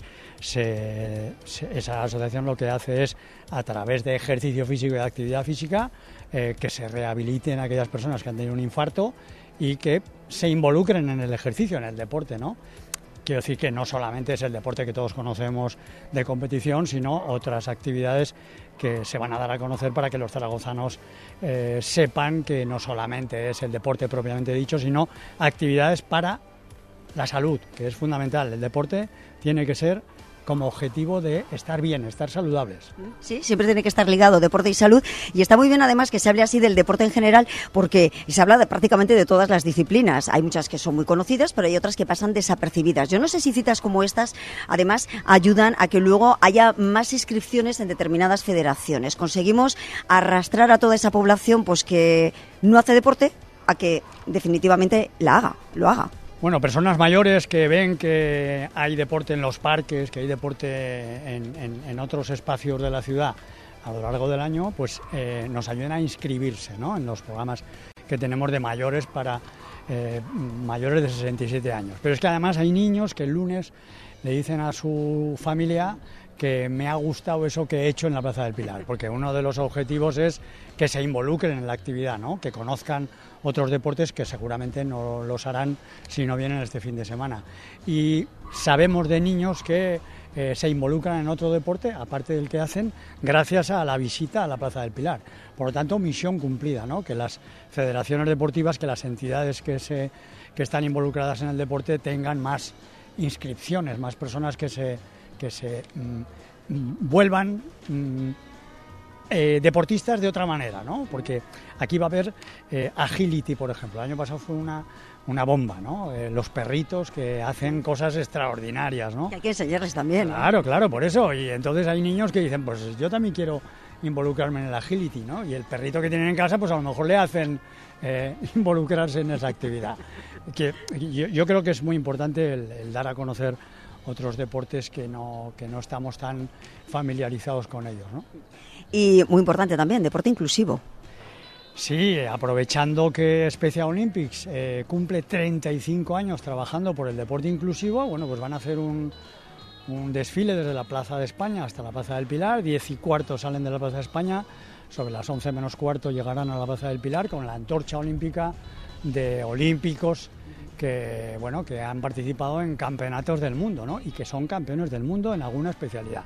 se, se, esa asociación lo que hace es, a través de ejercicio físico y de actividad física, eh, que se rehabiliten aquellas personas que han tenido un infarto y que se involucren en el ejercicio, en el deporte, ¿no? Quiero decir que no solamente es el deporte que todos conocemos de competición, sino otras actividades que se van a dar a conocer para que los zaragozanos eh, sepan que no solamente es el deporte propiamente dicho, sino actividades para la salud, que es fundamental. El deporte tiene que ser como objetivo de estar bien, estar saludables. Sí, siempre tiene que estar ligado deporte y salud, y está muy bien además que se hable así del deporte en general, porque se habla de prácticamente de todas las disciplinas. Hay muchas que son muy conocidas, pero hay otras que pasan desapercibidas. Yo no sé si citas como estas además ayudan a que luego haya más inscripciones en determinadas federaciones. Conseguimos arrastrar a toda esa población pues que no hace deporte a que definitivamente la haga, lo haga. Bueno, personas mayores que ven que hay deporte en los parques, que hay deporte en, en, en otros espacios de la ciudad a lo largo del año, pues eh, nos ayudan a inscribirse, ¿no?, en los programas que tenemos de mayores para eh, mayores de sesenta y siete años. Pero es que además hay niños que el lunes le dicen a su familia que me ha gustado eso que he hecho en la Plaza del Pilar, porque uno de los objetivos es que se involucren en la actividad, ¿no?, que conozcan otros deportes que seguramente no los harán si no vienen este fin de semana. Y sabemos de niños que eh, se involucran en otro deporte, aparte del que hacen, gracias a la visita a la Plaza del Pilar. Por lo tanto, misión cumplida, ¿no?, que las federaciones deportivas, que las entidades que, se, que están involucradas en el deporte tengan más inscripciones, más personas que se, que se mm, vuelvan mm, Eh, deportistas de otra manera, ¿no? Porque aquí va a haber eh, agility, por ejemplo. El año pasado fue una, una bomba, ¿no? Eh, los perritos que hacen cosas extraordinarias, ¿no? Que hay que enseñarles también. Claro, claro, por eso. Y entonces hay niños que dicen, pues yo también quiero involucrarme en el agility, ¿no? Y el perrito que tienen en casa, pues a lo mejor le hacen eh, involucrarse en esa actividad. Que yo, yo creo que es muy importante el, el dar a conocer otros deportes que no, que no estamos tan familiarizados con ellos, ¿no? Y muy importante también, deporte inclusivo. Sí, aprovechando que Special Olympics eh, cumple treinta y cinco años trabajando por el deporte inclusivo, bueno, pues van a hacer un, un desfile desde la Plaza de España hasta la Plaza del Pilar. Diez y cuarto salen de la Plaza de España, sobre las once menos cuarto llegarán a la Plaza del Pilar con la antorcha olímpica de olímpicos que, bueno, que han participado en campeonatos del mundo, ¿no?, y que son campeones del mundo en alguna especialidad.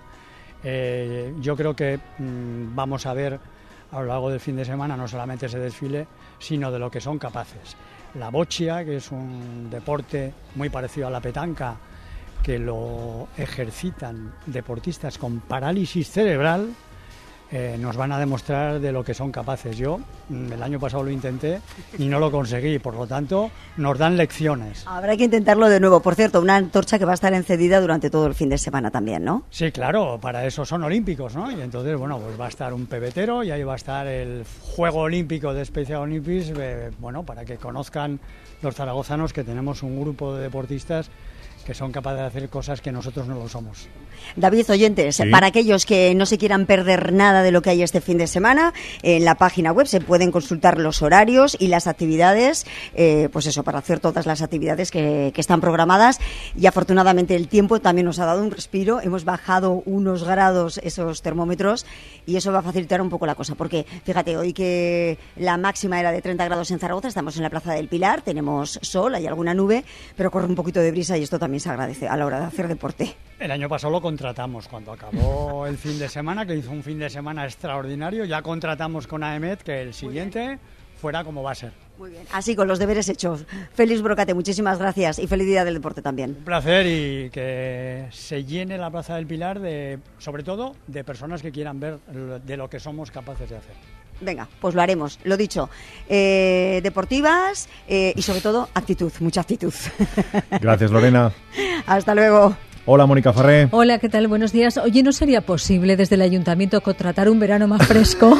Eh, yo creo que mmm, vamos a ver a lo largo del fin de semana no solamente ese desfile, sino de lo que son capaces. La boccia, que es un deporte muy parecido a la petanca, que lo ejercitan deportistas con parálisis cerebral, eh, nos van a demostrar de lo que son capaces. Yo mm, el año pasado lo intenté y no lo conseguí, por lo tanto nos dan lecciones. Habrá que intentarlo de nuevo. Por cierto, una antorcha que va a estar encendida durante todo el fin de semana también, ¿no? Sí, claro, para eso son olímpicos, ¿no? Y entonces, bueno, pues va a estar un pebetero y ahí va a estar el Juego Olímpico de Special Olympics, eh, bueno, para que conozcan los zaragozanos que tenemos un grupo de deportistas que son capaces de hacer cosas que nosotros no lo somos. David, oyentes, sí. Para aquellos que no se quieran perder nada de lo que hay este fin de semana, en la página web se pueden consultar los horarios y las actividades, eh, pues eso, para hacer todas las actividades que, que están programadas. Y afortunadamente el tiempo también nos ha dado un respiro, hemos bajado unos grados esos termómetros y eso va a facilitar un poco la cosa, porque fíjate, hoy que la máxima era de treinta grados en Zaragoza, estamos en la Plaza del Pilar, tenemos sol, hay alguna nube, pero corre un poquito de brisa y esto también se agradece a la hora de hacer deporte. El año pasado lo contratamos, cuando acabó el fin de semana, que hizo un fin de semana extraordinario, ya contratamos con A E M E T que el siguiente fuera como va a ser. Muy bien, así con los deberes hechos. Félix Brocate, muchísimas gracias y feliz día del deporte también. Un placer y que se llene la Plaza del Pilar, de, sobre todo de personas que quieran ver de lo que somos capaces de hacer. Venga, pues lo haremos, lo dicho, eh, deportivas eh, y sobre todo actitud, mucha actitud. Gracias, Lorena. Hasta luego. Hola, Mónica Farré. Hola, ¿qué tal? Buenos días. Oye, ¿no sería posible desde el ayuntamiento contratar un verano más fresco?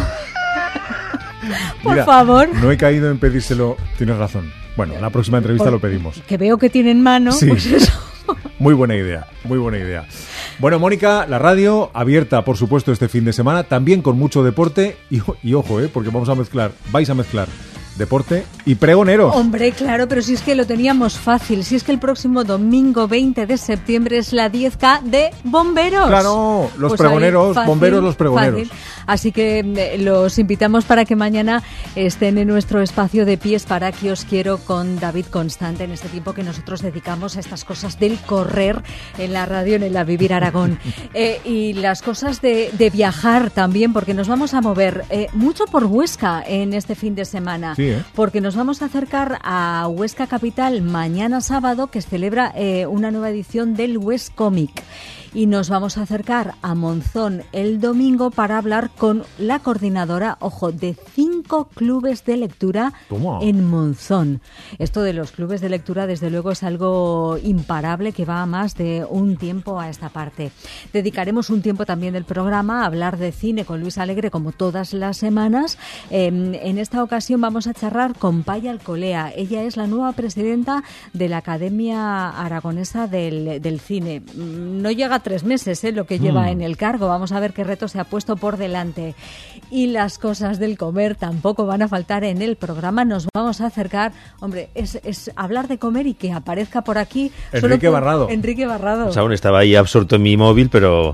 Por Mira, favor. No he caído en pedírselo, tienes razón. Bueno, en la próxima entrevista Por, lo pedimos. Que veo que tienen mano, sí. Pues eso. Muy buena idea, muy buena idea. Bueno, Mónica, la radio abierta, por supuesto, este fin de semana, también con mucho deporte y, y ojo, eh, porque vamos a mezclar, vais a mezclar deporte y pregoneros. Hombre, claro, pero si es que lo teníamos fácil, si es que el próximo domingo veinte de septiembre es la diez K de bomberos. Claro, los pues pregoneros, fácil, bomberos, los pregoneros. Fácil. Así que eh, los invitamos para que mañana estén en nuestro espacio de Pies para que os quiero con David Constante en este tiempo que nosotros dedicamos a estas cosas del correr en la radio, en la Vivir Aragón. eh, y las cosas de, de viajar también, porque nos vamos a mover eh, mucho por Huesca en este fin de semana. Sí. Porque nos vamos a acercar a Huesca Capital mañana sábado, que celebra eh, una nueva edición del Hues Comic. Y nos vamos a acercar a Monzón el domingo para hablar con la coordinadora, ojo, de cinco clubes de lectura ¿Cómo? En Monzón. Esto de los clubes de lectura, desde luego, es algo imparable que va a más de un tiempo a esta parte. Dedicaremos un tiempo también del programa a hablar de cine con Luis Alegre, como todas las semanas. Eh, en esta ocasión vamos a charlar con Paya Alcolea. Ella es la nueva presidenta de la Academia Aragonesa del, del Cine. No llega a tres meses eh, lo que lleva mm. en el cargo. Vamos a ver qué reto se ha puesto por delante. Y las cosas del comer tampoco van a faltar en el programa. Nos vamos a acercar, hombre, es, es hablar de comer y que aparezca por aquí Enrique por, Barrado. Enrique Barrado. Pues aún estaba ahí absorto en mi móvil, pero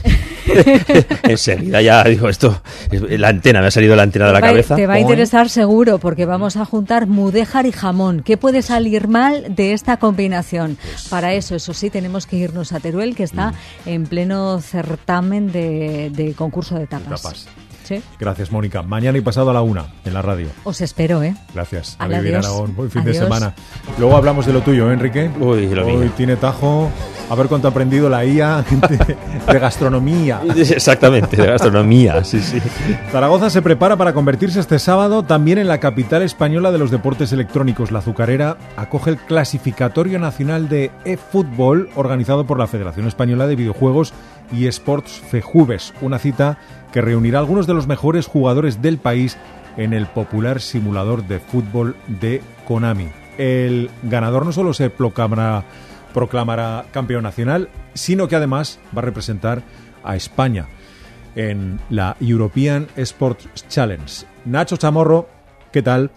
enseguida ya digo esto, la antena, me ha salido la antena de la te va, cabeza. Te va a interesar seguro, porque vamos a juntar mudéjar y jamón. ¿Qué puede salir mal de esta combinación? Pues, para eso, eso sí, tenemos que irnos a Teruel, que está mm. en pleno certamen de, de concurso de tapas. De tapas. ¿Sí? Gracias, Mónica. Mañana y pasado a la una en la radio. Os espero, ¿eh? Gracias. A Vivir Aragón. Buen fin Adiós. de semana. Luego hablamos de lo tuyo, ¿eh, Enrique? Uy, lo Hoy mío. Tiene tajo. A ver cuánto ha aprendido la I A de, de gastronomía. Exactamente, de gastronomía, sí, sí. Zaragoza se prepara para convertirse este sábado también en la capital española de los deportes electrónicos. La Azucarera acoge el clasificatorio nacional de eFootball organizado por la Federación Española de Videojuegos y Esports FEJUVES, una cita que reunirá a algunos de los mejores jugadores del país en el popular simulador de fútbol de Konami. El ganador no solo se proclamará, proclamará campeón nacional, sino que además va a representar a España en la European Sports Challenge. Nacho Chamorro, ¿qué tal?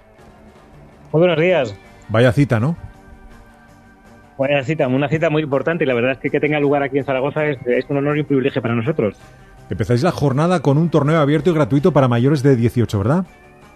Muy buenos días. Vaya cita, ¿no? Vaya cita, una cita muy importante y la verdad es que que tenga lugar aquí en Zaragoza es, es un honor y un privilegio para nosotros. Empezáis la jornada con un torneo abierto y gratuito para mayores de dieciocho, ¿verdad?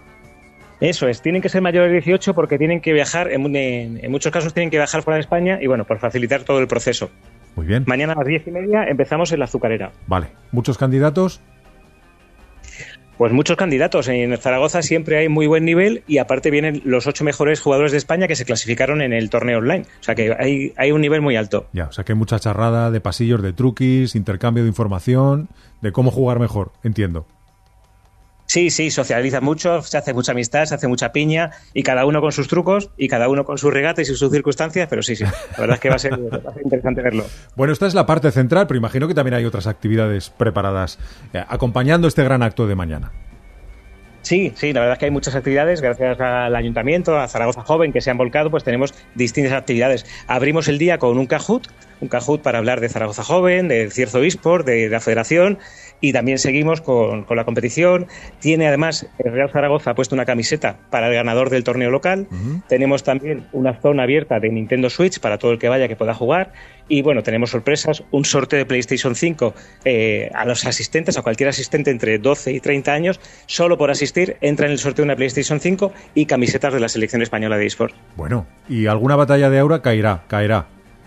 Eso es, tienen que ser mayores de dieciocho porque tienen que viajar, en, en, en muchos casos tienen que viajar fuera de España y bueno, por facilitar todo el proceso. Muy bien. Mañana a las diez y media empezamos en la Azucarera. Vale, ¿muchos candidatos? Pues muchos candidatos. En Zaragoza siempre hay muy buen nivel y aparte vienen los ocho mejores jugadores de España que se clasificaron en el torneo online. O sea que hay, hay un nivel muy alto. Ya, o sea que hay mucha charrada de pasillos, de truquis, intercambio de información, de cómo jugar mejor, entiendo. Sí, sí, socializa mucho, se hace mucha amistad, se hace mucha piña y cada uno con sus trucos y cada uno con sus regates y sus circunstancias, pero sí, sí, la verdad es que va a ser, va a ser interesante verlo. Bueno, esta es la parte central, pero imagino que también hay otras actividades preparadas eh, acompañando este gran acto de mañana. Sí, sí, la verdad es que hay muchas actividades, gracias al Ayuntamiento, a Zaragoza Joven, que se han volcado, pues tenemos distintas actividades. Abrimos el día con un Kahoot, un Kahoot para hablar de Zaragoza Joven, de Cierzo eSport, de, de la Federación, y también seguimos con, con la competición. Tiene además, el Real Zaragoza ha puesto una camiseta para el ganador del torneo local. Uh-huh. Tenemos también una zona abierta de Nintendo Switch para todo el que vaya que pueda jugar. Y bueno, tenemos sorpresas, un sorteo de PlayStation cinco eh, a los asistentes, a cualquier asistente entre doce y treinta años, solo por asistir, entra en el sorteo de una PlayStation cinco y camisetas de la selección española de eSport. Bueno, y alguna batalla de aura caerá, caerá.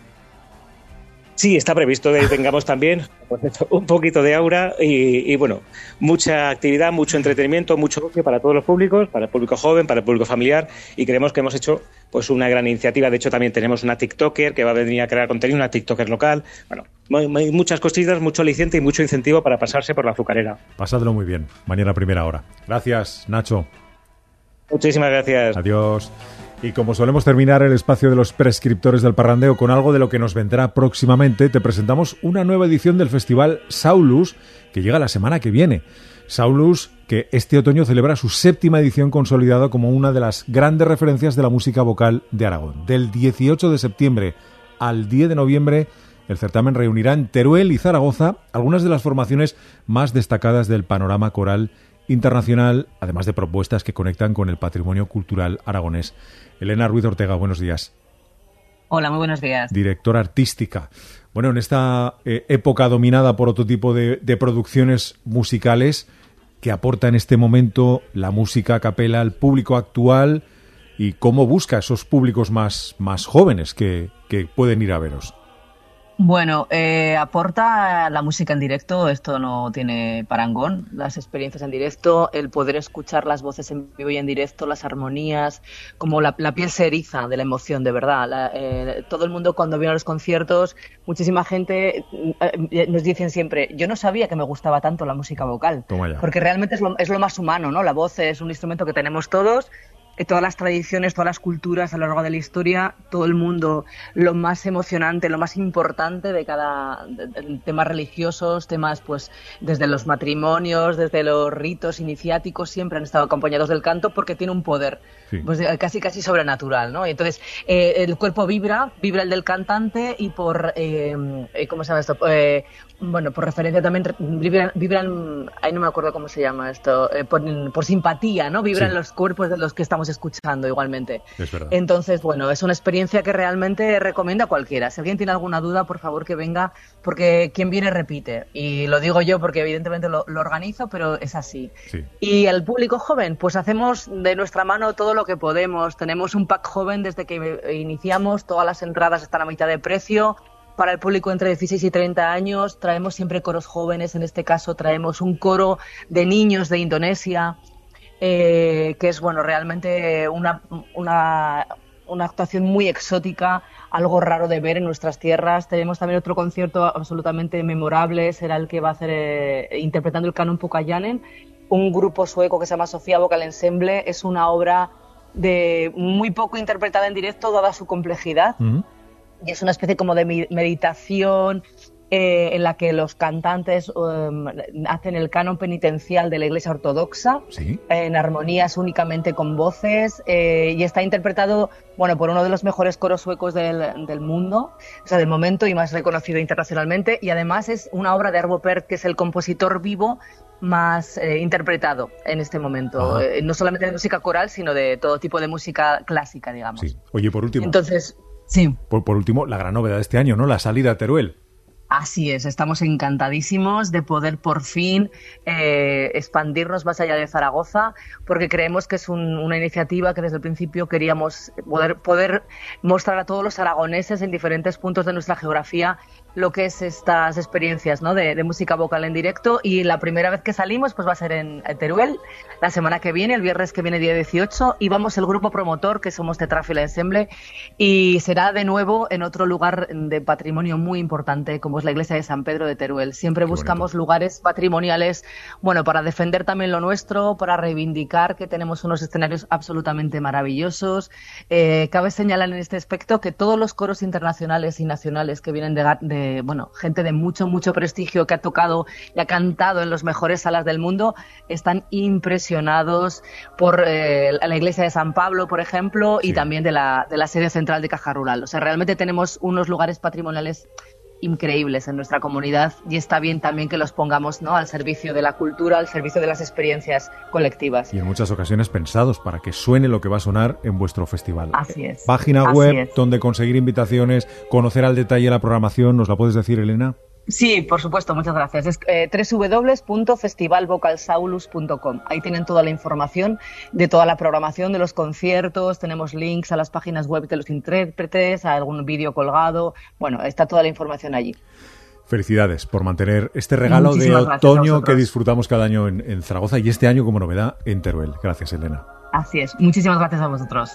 Sí, está previsto que tengamos también un poquito de aura y, y, bueno, mucha actividad, mucho entretenimiento, mucho ocio para todos los públicos, para el público joven, para el público familiar, y creemos que hemos hecho pues una gran iniciativa. De hecho, también tenemos una TikToker que va a venir a crear contenido, una TikToker local. Bueno, hay muchas cositas, mucho aliciente y mucho incentivo para pasarse por la azucarera. Pasadlo muy bien, mañana a primera hora. Gracias, Nacho. Muchísimas gracias. Adiós. Y como solemos terminar el espacio de los prescriptores del parrandeo con algo de lo que nos vendrá próximamente, te presentamos una nueva edición del festival Saulus, que llega la semana que viene. Saulus, que este otoño celebra su séptima edición, consolidada como una de las grandes referencias de la música vocal de Aragón. Del dieciocho de septiembre al diez de noviembre, el certamen reunirá en Teruel y Zaragoza algunas de las formaciones más destacadas del panorama coral internacional, además de propuestas que conectan con el patrimonio cultural aragonés. Elena Ruiz Ortega, buenos días. Hola, muy buenos días. Directora artística. Bueno, en esta eh, época dominada por otro tipo de, de producciones musicales, ¿qué aporta en este momento la música a capela al público actual y cómo busca esos públicos más, más jóvenes que, que pueden ir a veros? Bueno, eh, aporta la música en directo, esto no tiene parangón, las experiencias en directo, el poder escuchar las voces en vivo y en directo, las armonías, como la, la piel se eriza de la emoción, de verdad. La, eh, todo el mundo cuando viene a los conciertos, muchísima gente eh, nos dicen siempre, yo no sabía que me gustaba tanto la música vocal, porque realmente es lo, es lo más humano, ¿no? La voz es un instrumento que tenemos todos. Todas las tradiciones, todas las culturas a lo largo de la historia, todo el mundo, lo más emocionante, lo más importante de cada de, de, temas religiosos, temas pues desde los matrimonios, desde los ritos iniciáticos, siempre han estado acompañados del canto porque tiene un poder sí. pues casi casi sobrenatural, ¿no? Y entonces eh, el cuerpo vibra, vibra el del cantante y por eh, ¿cómo se llama esto? Eh, bueno, por referencia también vibran, vibran, ahí no me acuerdo cómo se llama esto, eh, por, por simpatía, ¿no? Vibran sí. los cuerpos de los que estamos escuchando igualmente. Es verdad. Entonces, bueno, es una experiencia que realmente recomiendo a cualquiera. Si alguien tiene alguna duda, por favor que venga, porque quien viene repite. Y lo digo yo porque evidentemente lo, lo organizo, pero es así. Sí. Y el público joven, pues hacemos de nuestra mano todo lo que podemos. Tenemos un pack joven desde que iniciamos, todas las entradas están a mitad de precio. Para el público entre dieciséis y treinta años, traemos siempre coros jóvenes, en este caso traemos un coro de niños de Indonesia, eh, que es bueno realmente una, una, una actuación muy exótica, algo raro de ver en nuestras tierras. Tenemos también otro concierto absolutamente memorable, será el que va a hacer eh, interpretando el canon Pukayanen, un grupo sueco que se llama Sofía Vocal Ensemble. Es una obra de muy poco interpretada en directo, dada su complejidad. Uh-huh. Y es una especie como de meditación eh, en la que los cantantes um, hacen el canon penitencial de la Iglesia Ortodoxa, ¿sí? en armonías únicamente con voces, eh, y está interpretado bueno, por uno de los mejores coros suecos del, del mundo, o sea, del momento, y más reconocido internacionalmente, y además es una obra de Arvo Pärt, que es el compositor vivo más eh, interpretado en este momento, eh, no solamente de música coral, sino de todo tipo de música clásica, digamos. Sí. Oye, por último... Entonces... Sí. Por, por último, la gran novedad de este año, ¿no? La salida a Teruel. Así es, estamos encantadísimos de poder por fin eh, expandirnos más allá de Zaragoza, porque creemos que es un, una iniciativa que desde el principio queríamos poder, poder mostrar a todos los aragoneses en diferentes puntos de nuestra geografía lo que es estas experiencias, ¿no? de, de música vocal en directo, y la primera vez que salimos pues va a ser en, en Teruel, la semana que viene, el viernes que viene, día dieciocho, y vamos el grupo promotor, que somos Tetrafila Ensemble, y será de nuevo en otro lugar de patrimonio muy importante, como es la iglesia de San Pedro de Teruel. Siempre Qué buscamos bonito. lugares patrimoniales, bueno, para defender también lo nuestro, para reivindicar que tenemos unos escenarios absolutamente maravillosos. Eh, cabe señalar en este aspecto que todos los coros internacionales y nacionales que vienen de, de bueno, gente de mucho, mucho prestigio que ha tocado y ha cantado en las mejores salas del mundo, están impresionados por eh, la iglesia de San Pablo, por ejemplo, sí. y también de la, de la sede central de Caja Rural. O sea, realmente tenemos unos lugares patrimoniales increíbles en nuestra comunidad, y está bien también que los pongamos, ¿no?, al servicio de la cultura, al servicio de las experiencias colectivas. Y en muchas ocasiones pensados para que suene lo que va a sonar en vuestro festival. Así es. Página Así web es. donde conseguir invitaciones, conocer al detalle la programación, ¿nos la puedes decir, Elena? Sí, por supuesto, muchas gracias. Es eh, doble u doble u doble u punto festival vocal saulus punto com. Ahí tienen toda la información de toda la programación de los conciertos, tenemos links a las páginas web de los intérpretes, a algún vídeo colgado. Bueno, está toda la información allí. Felicidades por mantener este regalo Muchísimas de otoño que disfrutamos cada año en, en Zaragoza, y este año como novedad en Teruel. Gracias, Elena. Así es. Muchísimas gracias a vosotros.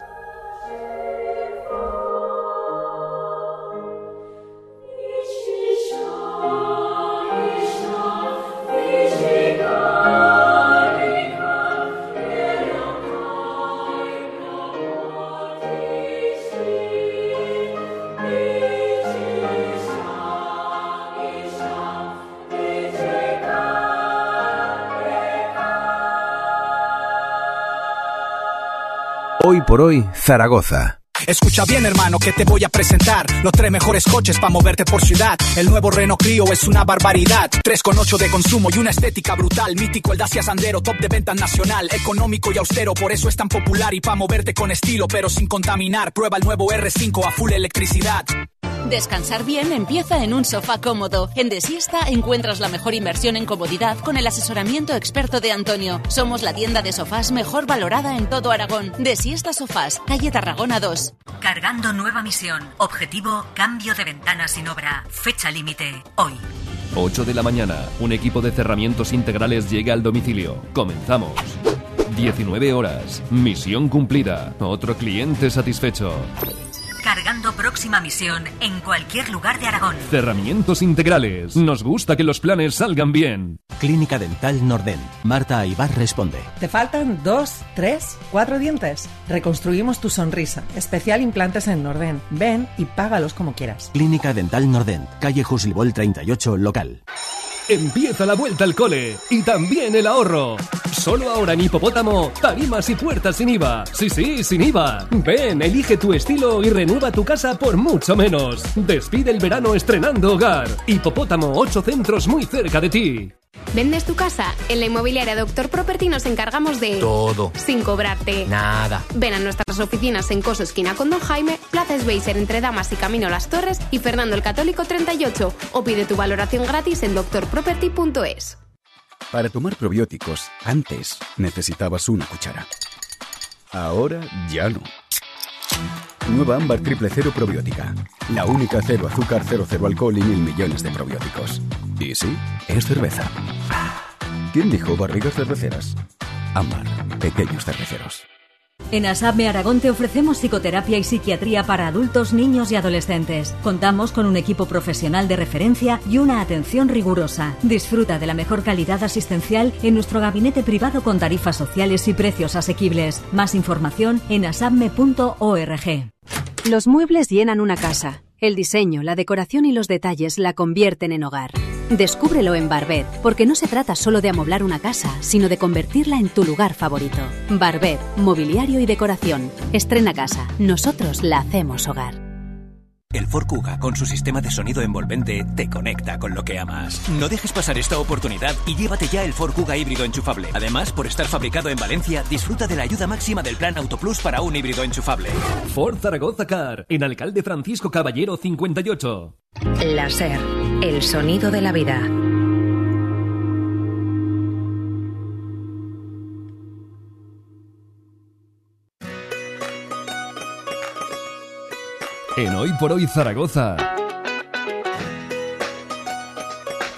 Hoy por hoy, Zaragoza. Escucha bien, hermano, que te voy a presentar los tres mejores coches para moverte por ciudad. El nuevo Renault Clio es una barbaridad, tres coma ocho de consumo y una estética brutal. Mítico el Dacia Sandero, top de venta nacional. Económico y austero, por eso es tan popular. Y para moverte con estilo, pero sin contaminar. Prueba el nuevo erre cinco a full electricidad. Descansar bien empieza en un sofá cómodo. En Desiesta encuentras la mejor inversión en comodidad con el asesoramiento experto de Antonio. Somos la tienda de sofás mejor valorada en todo Aragón. Desiesta Sofás, calle Tarragona dos. Cargando nueva misión. Objetivo, cambio de ventana sin obra. Fecha límite, hoy. ocho de la mañana, un equipo de cerramientos integrales llega al domicilio. Comenzamos. diecinueve horas, misión cumplida. Otro cliente satisfecho. Cargando próxima misión en cualquier lugar de Aragón. Cerramientos integrales. Nos gusta que los planes salgan bien. Clínica Dental Nordent. Marta Aibar responde. ¿Te faltan dos, tres, cuatro dientes? Reconstruimos tu sonrisa. Especial implantes en Nordent. Ven y págalos como quieras. Clínica Dental Nordent. Calle Jusilbol treinta y ocho, local. Empieza la vuelta al cole y también el ahorro. Solo ahora en Hipopótamo, tarimas y puertas sin I V A. Sí, sí, sin I V A. Ven, elige tu estilo y renueva tu casa por mucho menos. Despide el verano estrenando hogar. Hipopótamo, ocho centros muy cerca de ti. ¿Vendes tu casa? En la inmobiliaria Doctor Property nos encargamos de... todo. Sin cobrarte. Nada. Ven a nuestras oficinas en Coso Esquina con Don Jaime, Plaza Sveiser entre Damas y Camino Las Torres y Fernando el Católico treinta y ocho. O pide tu valoración gratis en doctor property punto es. Para tomar probióticos, antes necesitabas una cuchara. Ahora ya no. Nueva Ámbar Triple Cero Probiótica. La única cero azúcar, cero, cero alcohol y mil millones de probióticos. Y sí, es cerveza. ¿Quién dijo barrigas cerveceras? Ámbar, pequeños cerveceros. En ASAPME Aragón te ofrecemos psicoterapia y psiquiatría para adultos, niños y adolescentes. Contamos con un equipo profesional de referencia y una atención rigurosa. Disfruta de la mejor calidad asistencial en nuestro gabinete privado con tarifas sociales y precios asequibles. Más información en asapme punto org. Los muebles llenan una casa. El diseño, la decoración y los detalles la convierten en hogar. Descúbrelo en Barbet, porque no se trata solo de amoblar una casa, sino de convertirla en tu lugar favorito. Barbet, mobiliario y decoración. Estrena casa. Nosotros la hacemos hogar. El Ford Kuga, con su sistema de sonido envolvente, te conecta con lo que amas. No dejes pasar esta oportunidad y llévate ya el Ford Kuga híbrido enchufable. Además, por estar fabricado en Valencia, disfruta de la ayuda máxima del Plan Autoplus para un híbrido enchufable. Ford Zaragoza Car, en Alcalde Francisco Caballero cincuenta y ocho. La SER, el sonido de la vida. En Hoy por Hoy Zaragoza,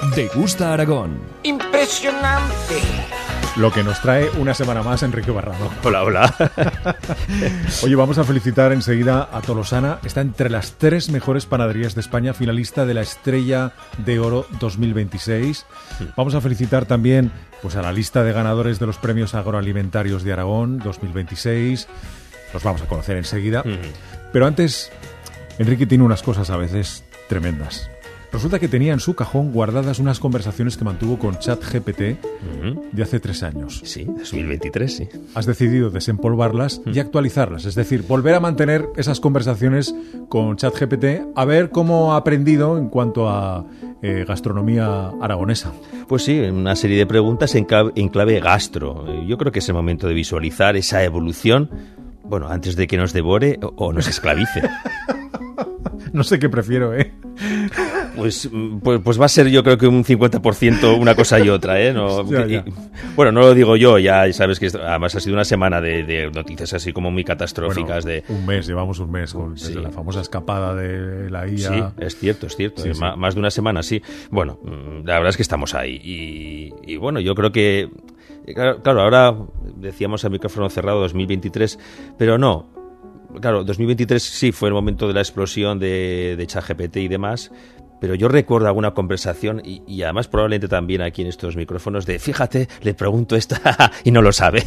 Degusta Aragón. Impresionante. Lo que nos trae una semana más Enrique Barrado. Hola, hola. Oye, vamos a felicitar enseguida a Tolosana. Está entre las tres mejores panaderías de España, finalista de la Estrella de Oro dos mil veintiséis. Vamos a felicitar también pues, a la lista de ganadores de los premios agroalimentarios de Aragón dos mil veintiséis. Los vamos a conocer enseguida. Uh-huh. Pero antes, Enrique tiene unas cosas a veces tremendas. Resulta que tenía en su cajón guardadas unas conversaciones que mantuvo con ChatGPT uh-huh. de hace tres años. Sí, dos mil veintitrés, sí. Has decidido desempolvarlas uh-huh. y actualizarlas, es decir, volver a mantener esas conversaciones con ChatGPT a ver cómo ha aprendido en cuanto a eh, gastronomía aragonesa. Pues sí, una serie de preguntas en clave, en clave gastro. Yo creo que es el momento de visualizar esa evolución, bueno, antes de que nos devore o, o nos esclavice. No sé qué prefiero, ¿eh? Pues, pues, pues va a ser yo creo que un cincuenta por ciento una cosa y otra, ¿eh? No, ya, ya. Y, bueno, no lo digo yo, ya sabes que esto, además ha sido una semana de, de noticias así como muy catastróficas. Bueno, de un mes, llevamos un mes con sí. la famosa escapa de la I A. Sí, es cierto, es cierto, sí, sí. Más, más de una semana, sí. Bueno, la verdad es que estamos ahí y, y bueno, yo creo que claro, claro, ahora decíamos a micrófono cerrado dos mil veintitrés, pero no. Claro, dos mil veintitrés sí fue el momento de la explosión de, de ChatGPT y demás, pero yo recuerdo alguna conversación y, y además probablemente también aquí en estos micrófonos de fíjate, le pregunto esta y no lo sabe.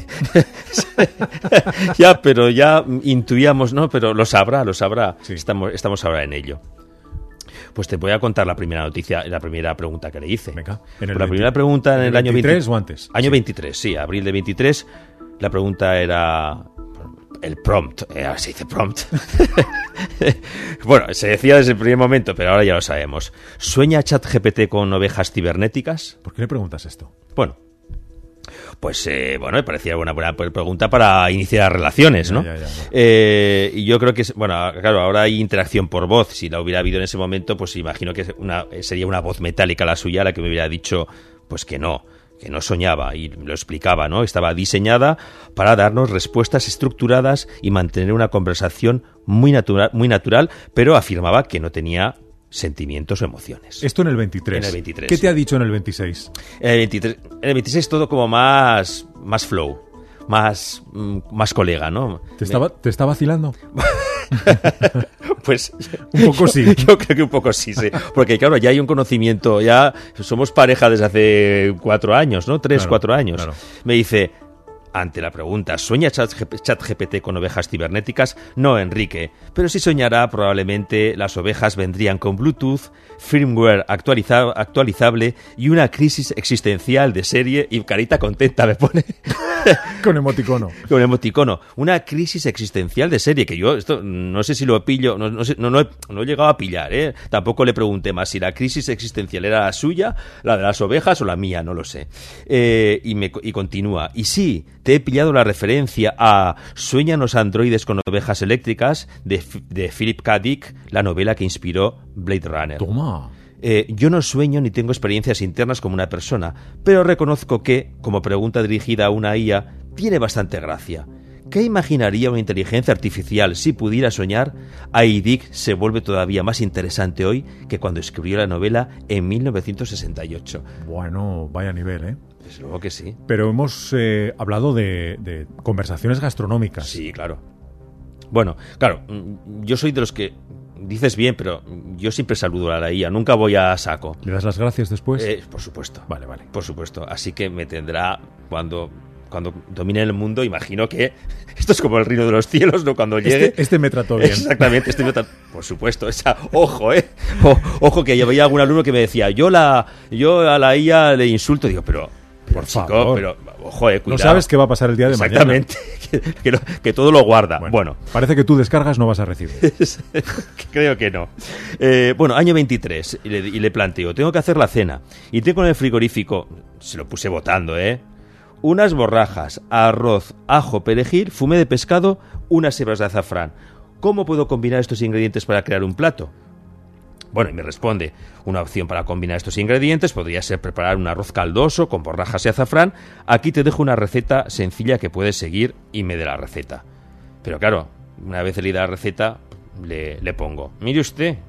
Ya, pero ya intuíamos, ¿no? Pero lo sabrá, lo sabrá. Sí. Estamos, estamos ahora en ello. Pues te voy a contar la primera noticia, la primera pregunta que le hice. Venga, en el la primera pregunta en el, el año veintitrés o antes. Año sí. veintitrés, sí, abril de veintitrés. La pregunta era el prompt, eh, ahora se dice prompt. Bueno, se decía desde el primer momento, pero ahora ya lo sabemos. ¿Sueña ChatGPT con ovejas cibernéticas? ¿Por qué le preguntas esto? Bueno, pues eh, bueno, me parecía una buena pregunta para iniciar relaciones, ¿no? Ya, ya, ya. Eh, y yo creo que, bueno, claro, ahora hay interacción por voz. Si la hubiera habido en ese momento, pues imagino que una, sería una voz metálica la suya la que me hubiera dicho, pues que no. que no soñaba, y lo explicaba, ¿no? Estaba diseñada para darnos respuestas estructuradas y mantener una conversación muy natural, muy natural, pero afirmaba que no tenía sentimientos o emociones. Esto en el veintitrés. En el veintitrés. ¿Qué sí. te ha dicho en el veintiséis? En el veintitrés, en el veintiséis todo como más, más flow, más, más colega, ¿no? ¿Te estaba, ¿te está vacilando? Pues un poco sí. Yo creo que un poco sí, sí. Porque claro, ya hay un conocimiento, ya somos pareja desde hace cuatro años, ¿no? Tres, claro, cuatro años. Claro. Me dice, ante la pregunta, ¿sueña ChatGPT con ovejas cibernéticas? No, Enrique, pero sí soñará, probablemente las ovejas vendrían con Bluetooth, firmware actualiza- actualizable y una crisis existencial de serie y carita contenta me pone. Con emoticono. Con emoticono. Una crisis existencial de serie, que yo esto no sé si lo pillo, no, no, sé, no, no, he, no he llegado a pillar, ¿eh? Tampoco le pregunté más si la crisis existencial era la suya, la de las ovejas o la mía, no lo sé. Eh, y, me, y continúa. Y sí, te he pillado la referencia a Sueñan los androides con ovejas eléctricas de, de Philip K. Dick, la novela que inspiró Blade Runner. Toma. Eh, yo no sueño ni tengo experiencias internas como una persona, pero reconozco que, como pregunta dirigida a una I A, tiene bastante gracia. ¿Qué imaginaría una inteligencia artificial si pudiera soñar? Ahí Dick se vuelve todavía más interesante hoy que cuando escribió la novela en mil novecientos sesenta y ocho. Bueno, vaya nivel, ¿eh? Desde luego que sí. Pero hemos eh, hablado de, de conversaciones gastronómicas. Sí, claro. Bueno, claro, yo soy de los que... Dices bien, pero yo siempre saludo a la I A, nunca voy a saco. ¿Le das las gracias después? Eh, por supuesto. Vale, vale. Por supuesto. Así que me tendrá cuando... Cuando domine el mundo, imagino que esto es como el reino de los cielos, ¿no? Cuando llegue... Este, este me trató bien. Exactamente, este me trató... Por supuesto, esa... Ojo, ¿eh? O, ojo, que había algún alumno que me decía, yo la yo a la I A le insulto, digo, pero... Por chico, favor. Pero, ojo, eh, cuidado. No sabes qué va a pasar el día de Exactamente. mañana. Exactamente, que, que, que todo lo guarda. Bueno, bueno. Parece que tú descargas, no vas a recibir. Creo que no. Eh, bueno, año veintitrés, y le, y le planteo, tengo que hacer la cena, y tengo en el frigorífico, se lo puse votando, ¿eh? Unas borrajas, arroz, ajo, perejil, fumé de pescado, unas hebras de azafrán. ¿Cómo puedo combinar estos ingredientes para crear un plato? Bueno, y me responde, una opción para combinar estos ingredientes podría ser preparar un arroz caldoso con borrajas y azafrán. Aquí te dejo una receta sencilla que puedes seguir y me dé la receta. Pero claro, una vez leída la receta, le, le pongo, mire usted,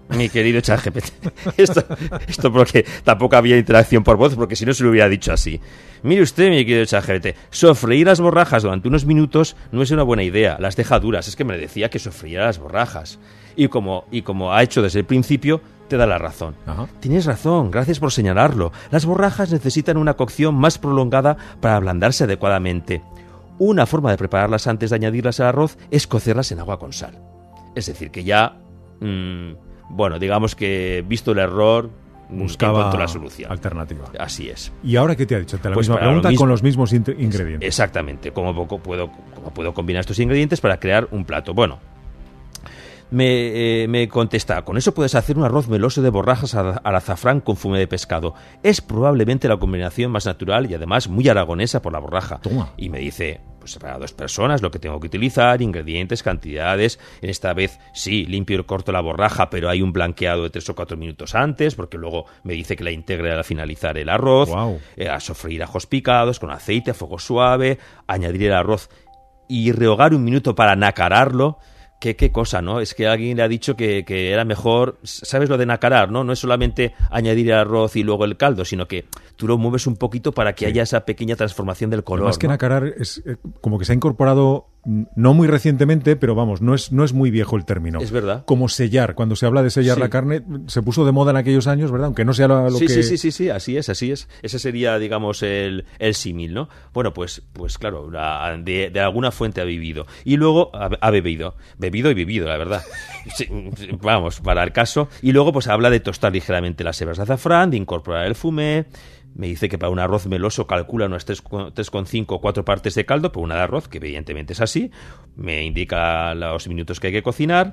mi querido ChatGPT. Esto, esto porque tampoco había interacción por voz, porque si no se lo hubiera dicho así. Mire usted, mi querido ChatGPT, sofreír las borrajas durante unos minutos no es una buena idea, las deja duras. Es que me decía que sofreíra las borrajas. Y como, y como ha hecho desde el principio, te da la razón. Ajá. Tienes razón, gracias por señalarlo. Las borrajas necesitan una cocción más prolongada para ablandarse adecuadamente. Una forma de prepararlas antes de añadirlas al arroz es cocerlas en agua con sal. Es decir, que ya... Mmm, bueno, digamos que visto el error, buscaba la solución. Alternativa. Así es. ¿Y ahora qué te ha dicho? Te la pues misma pregunta mismo, con los mismos in- ingredientes. Exactamente. ¿Cómo puedo, cómo puedo combinar estos ingredientes para crear un plato? Bueno, me, eh, me contesta, con eso puedes hacer un arroz meloso de borrajas al azafrán con fumé de pescado. Es probablemente la combinación más natural y además muy aragonesa por la borraja. Toma. Y me dice... Pues para dos personas, lo que tengo que utilizar, ingredientes, cantidades. En esta vez sí, limpio y corto la borraja, pero hay un blanqueado de tres o cuatro minutos antes, porque luego me dice que la integre al finalizar el arroz. Wow. Eh, a sofreír ajos picados con aceite a fuego suave, añadir el arroz y rehogar un minuto para nacararlo. ¿Qué, qué cosa, ¿no? Es que alguien le ha dicho que, que era mejor, ¿sabes lo de nacarar, no? No es solamente añadir el arroz y luego el caldo, sino que tú lo mueves un poquito para que sí. haya esa pequeña transformación del color. Más que ¿no? nacarar, es eh, como que se ha incorporado, no muy recientemente, pero vamos, no es, no es muy viejo el término. Es verdad. Como sellar, cuando se habla de sellar sí. la carne, se puso de moda en aquellos años, ¿verdad? Aunque no sea lo, lo sí, que... Sí, sí, sí, sí, así es, así es. Ese sería, digamos, el, el símil, ¿no? Bueno, pues, pues claro, la, de, de alguna fuente ha vivido. Y luego ha, ha bebido. Bebido y vivido, la verdad. Sí, vamos, para el caso. Y luego pues habla de tostar ligeramente las hebras de azafrán, de incorporar el fumé. Me dice que para un arroz meloso calcula unas tres coma cinco o cuatro partes de caldo por una de arroz, que evidentemente es así. Me indica los minutos que hay que cocinar.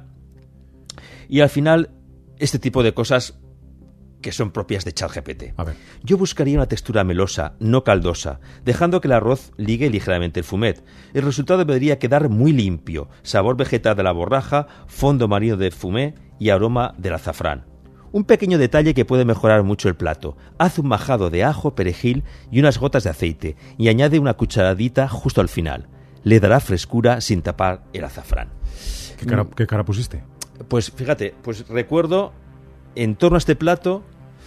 Y al final, este tipo de cosas que son propias de ChatGPT. A ver. Yo buscaría una textura melosa, no caldosa, dejando que el arroz ligue ligeramente el fumet. El resultado debería quedar muy limpio, sabor vegetal de la borraja, fondo marino de fumé y aroma del azafrán. Un pequeño detalle que puede mejorar mucho el plato. Haz un majado de ajo, perejil y unas gotas de aceite y añade una cucharadita justo al final. Le dará frescura sin tapar el azafrán. ¿Qué cara, qué cara pusiste? Pues fíjate, pues recuerdo en torno a este plato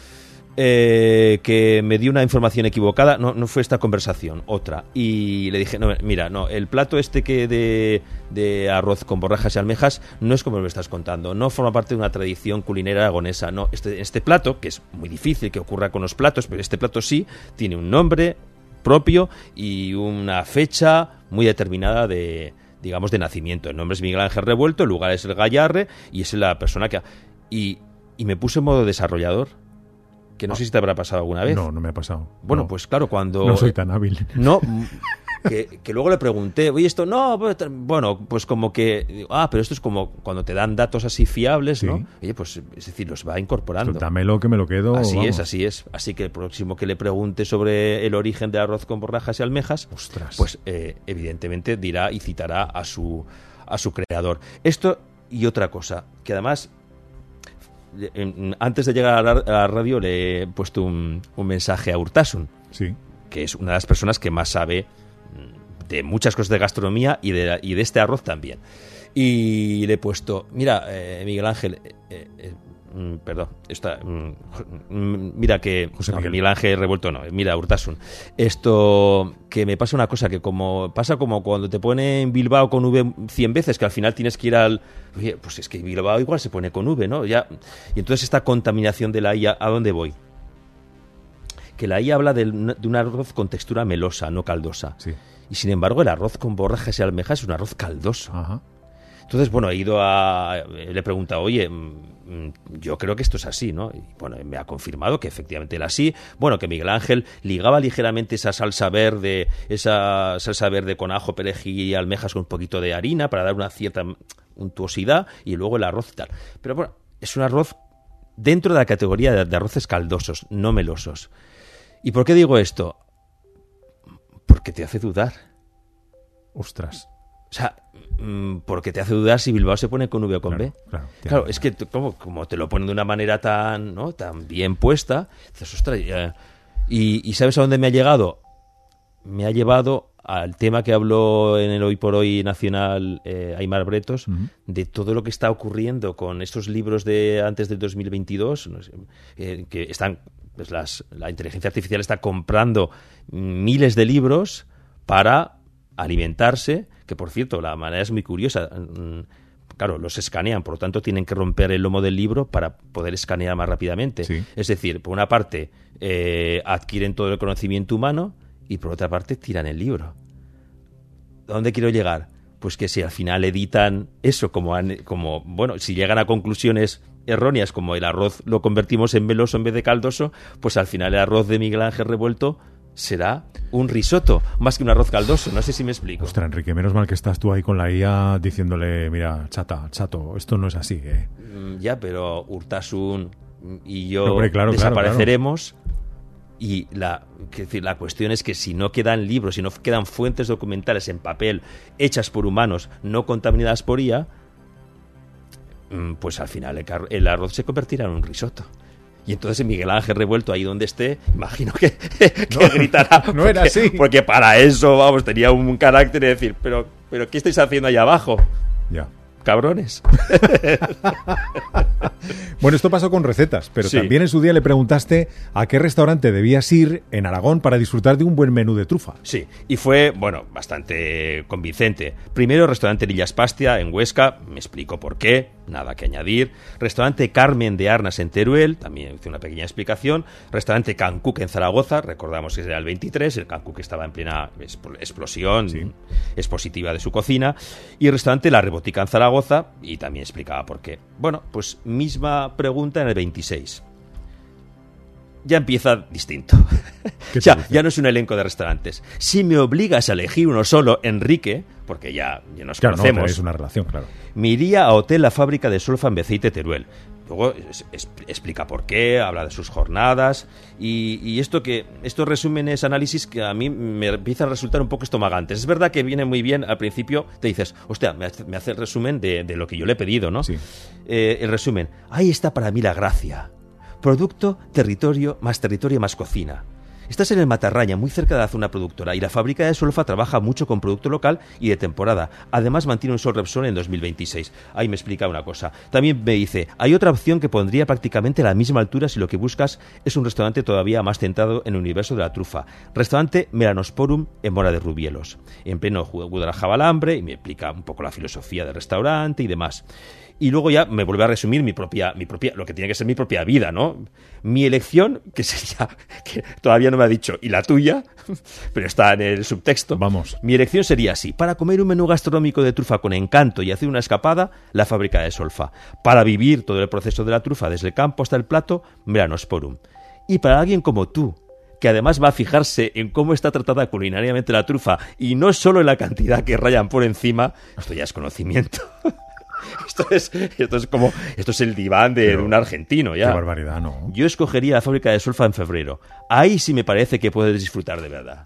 eh, que me dio una información equivocada. No, no fue esta conversación, otra. Y le dije, no, mira, no, el plato este que de, de arroz con borrajas y almejas no es como me estás contando. No forma parte de una tradición culinaria aragonesa. No, este, este plato, que es muy difícil que ocurra con los platos, pero este plato sí tiene un nombre propio y una fecha muy determinada de, digamos, de nacimiento. El nombre es Miguel Ángel Revuelto, el lugar es el Gallarre y es la persona que... Ha, y Y me puse en modo desarrollador, que no, no sé si te habrá pasado alguna vez. No, no me ha pasado. Bueno, no. pues claro, cuando... No soy tan hábil. No, que, que luego le pregunté, oye, esto no, bueno, pues como que... Ah, pero esto es como cuando te dan datos así fiables, sí. ¿no? Oye, pues es decir, los va incorporando. Dámelo que me lo quedo. Así vamos. es, así es. Así que el próximo que le pregunte sobre el origen del arroz con borrajas y almejas, Ostras. pues eh, evidentemente dirá y citará a su, a su creador. Esto y otra cosa, que además... Antes de llegar a la radio le he puesto un, un mensaje a Urtasun, sí. que es una de las personas que más sabe de muchas cosas de gastronomía y de, y de este arroz también. Y le he puesto, mira, eh, Miguel Ángel, eh, eh, mm, perdón, está, mm, mira que José no, Miguel. Miguel Ángel Revuelto no, mira, Urtasun, esto que me pasa una cosa que como pasa como cuando te ponen Bilbao con V cien veces, que al final tienes que ir al... Oye, pues es que Bilbao igual se pone con V, ¿no? Ya, y entonces esta contaminación de la I A, ¿a dónde voy? Que la I A habla de, de un arroz con textura melosa, no caldosa. Sí. Y sin embargo el arroz con borrajas y almejas es un arroz caldoso. Ajá. Entonces, bueno, he ido a... Le he preguntado, oye, yo creo que esto es así, ¿no? Y bueno, me ha confirmado que efectivamente era así. Bueno, que Miguel Ángel ligaba ligeramente esa salsa verde, esa salsa verde con ajo, perejil y almejas con un poquito de harina para dar una cierta untuosidad y luego el arroz y tal. Pero bueno, es un arroz dentro de la categoría de, de arroces caldosos, no melosos. ¿Y por qué digo esto? Porque te hace dudar. Ostras. O sea, porque te hace dudar si Bilbao se pone con V o con claro, B. Claro, claro, es que como, como te lo ponen de una manera tan, ¿no? tan bien puesta, dices, ostras, ya... y, ¿y sabes a dónde me ha llegado? Me ha llevado al tema que habló en el Hoy por Hoy Nacional eh, Aimar Bretos, uh-huh. de todo lo que está ocurriendo con estos libros de antes del dos mil veintidós, no sé, eh, que están, pues las, la inteligencia artificial está comprando miles de libros para alimentarse, que por cierto, la manera es muy curiosa. Claro, los escanean, por lo tanto tienen que romper el lomo del libro para poder escanear más rápidamente. Sí. Es decir, por una parte eh, adquieren todo el conocimiento humano y por otra parte tiran el libro. ¿A dónde quiero llegar? Pues que si al final editan eso, como, han, como bueno, si llegan a conclusiones erróneas, como el arroz lo convertimos en meloso en vez de caldoso, pues al final el arroz de Miguel Ángel Revuelto será un risotto, más que un arroz caldoso. No sé si me explico. Ostras, Enrique, menos mal que estás tú ahí con la I A diciéndole, mira, chata, chato, esto no es así, ¿eh? Mm, ya, pero Urtasun y yo no, hombre, claro, desapareceremos claro, claro. Y la, que decir, la cuestión es que si no quedan libros, si no quedan fuentes documentales en papel hechas por humanos, no contaminadas por I A, pues al final el, el arroz se convertirá en un risotto. Y entonces Miguel Ángel Revuelto, ahí donde esté, imagino que, que no, gritará. No porque, era así. Porque para eso, vamos, tenía un carácter de decir, pero, pero ¿qué estáis haciendo ahí abajo? Ya. Cabrones. Bueno, esto pasó con recetas, pero sí. También en su día le preguntaste a qué restaurante debías ir en Aragón para disfrutar de un buen menú de trufa. Sí, y fue, bueno, bastante convincente. Primero, restaurante Lillas Pastia en Huesca, me explico por qué, nada que añadir. Restaurante Carmen de Arnas en Teruel, también hice una pequeña explicación. Restaurante Cancuc en Zaragoza, recordamos que era el veintitrés, el Cancuc estaba en plena explosión sí. expositiva de su cocina. Y restaurante La Rebotica en Zaragoza, y también explicaba por qué. Bueno, pues misma pregunta en el veintiséis. Ya empieza distinto. ya, ya no es un elenco de restaurantes. Si me obligas a elegir uno solo, Enrique, porque ya, ya nos claro, conocemos, no, es una relación, claro. Me iría a Hotel La Fábrica de Solfa en Beceite, Teruel. Luego es, es, explica por qué, habla de sus jornadas y, y esto que estos resúmenes, análisis que a mí me empiezan a resultar un poco estomagantes. Es verdad que viene muy bien al principio, te dices, hostia, me hace, me hace el resumen de, de lo que yo le he pedido, ¿no? Sí. Eh, el resumen, ahí está para mí la gracia. Producto, territorio, más territorio, más cocina. Estás en el Matarraña, muy cerca de la zona productora, y la fábrica de Solfa trabaja mucho con producto local y de temporada. Además, mantiene un Sol Repsol en dos mil veintiséis. Ahí me explica una cosa. También me dice, hay otra opción que pondría prácticamente a la misma altura si lo que buscas es un restaurante todavía más centrado en el universo de la trufa. Restaurante Melanosporum en Mora de Rubielos, en pleno Guadalajara, y me explica un poco la filosofía del restaurante y demás. Y luego ya me vuelve a resumir mi propia, mi propia, lo que tiene que ser mi propia vida, ¿no? Mi elección, que sería, que todavía no me ha dicho, y la tuya, pero está en el subtexto. Vamos. Mi elección sería así: para comer un menú gastronómico de trufa con encanto y hacer una escapada, la fábrica de Solfa. Para vivir todo el proceso de la trufa desde el campo hasta el plato, Melanosporum. Y para alguien como tú, que además va a fijarse en cómo está tratada culinariamente la trufa y no solo en la cantidad que rayan por encima, esto ya es conocimiento. Esto es, esto es como, esto es el diván de, de un argentino, ya. Qué barbaridad, ¿no? Yo escogería la fábrica de Solfa en febrero. Ahí sí me parece que puedes disfrutar de verdad.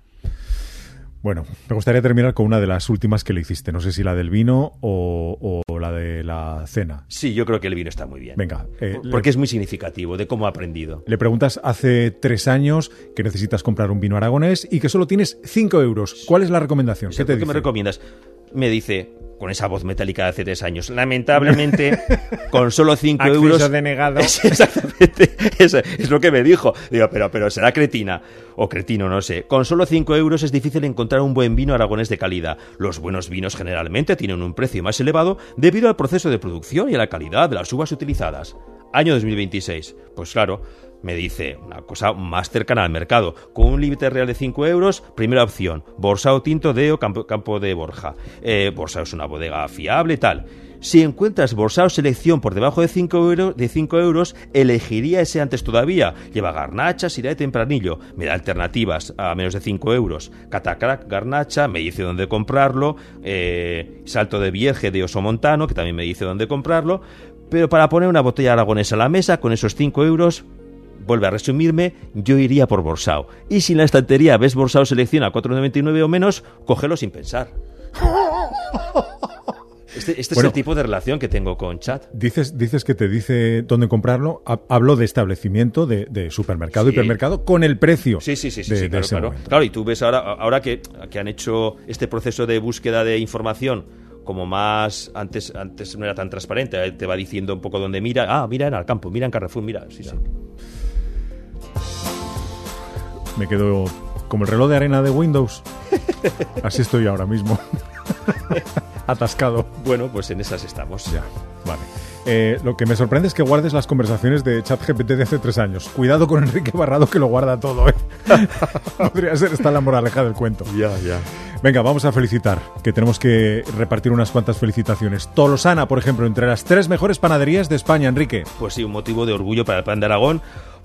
Bueno, me gustaría terminar con una de las últimas que le hiciste. No sé si la del vino o, o la de la cena. Sí, yo creo que el vino está muy bien. Venga. Eh, Porque le, es muy significativo de cómo ha aprendido. Le preguntas hace tres años que necesitas comprar un vino aragonés y que solo tienes cinco euros. ¿Cuál es la recomendación? ¿Qué te dice? ¿Qué me recomiendas? Me dice, con esa voz metálica de hace tres años, lamentablemente, con solo cinco euros... Acceso denegado. Es, exactamente, es, es lo que me dijo. Digo, pero, pero será cretina, o cretino, no sé. Con solo cinco euros es difícil encontrar un buen vino aragonés de calidad. Los buenos vinos generalmente tienen un precio más elevado debido al proceso de producción y a la calidad de las uvas utilizadas. Año dos mil veintiséis. Pues claro, me dice una cosa más cercana al mercado. Con un límite real de cinco euros, primera opción, Borsao Tinto Deo Campo, Campo de Borja. Eh, Borsao es una bodega fiable y tal. Si encuentras Borsao Selección por debajo de cinco euros, de cinco euros, elegiría ese antes todavía. Lleva garnacha, sidra de tempranillo. Me da alternativas a menos de cinco euros. Catacrac, garnacha, me dice dónde comprarlo. Eh, Salto de Vierge de Oso Montano, que también me dice dónde comprarlo. Pero para poner una botella aragonesa a la mesa, con esos cinco euros... Vuelve a resumirme, yo iría por Borsao. Y si en la estantería ves Borsao Selección a cuatro noventa y nueve o menos, cógelo sin pensar. Este, este Bueno, es el tipo de relación que tengo con Chat. Dices, dices que te dice dónde comprarlo. Ha- Hablo de establecimiento, de, de supermercado, Sí. hipermercado, con el precio. Sí, sí, sí, sí, de, sí, de claro, ese claro. momento. Claro, y tú ves ahora, ahora que, que han hecho este proceso de búsqueda de información como más, antes antes no era tan transparente, eh, te va diciendo un poco dónde mira, ah, mira en Alcampo, mira en Carrefour, mira, sí, sí. Me quedo como el reloj de arena de Windows. Así estoy ahora mismo. Atascado. Bueno, pues en esas estamos. Ya, vale. Eh, lo que me sorprende es que guardes las conversaciones de ChatGPT de hace tres años. Cuidado con Enrique Barrado, que lo guarda todo, ¿eh? Podría ser esta la moraleja del cuento. Ya, ya. Venga, vamos a felicitar, que tenemos que repartir unas cuantas felicitaciones. Tolosana, por ejemplo, entre las tres mejores panaderías de España, Enrique. Pues sí, un motivo de orgullo para el Pan de Aragón,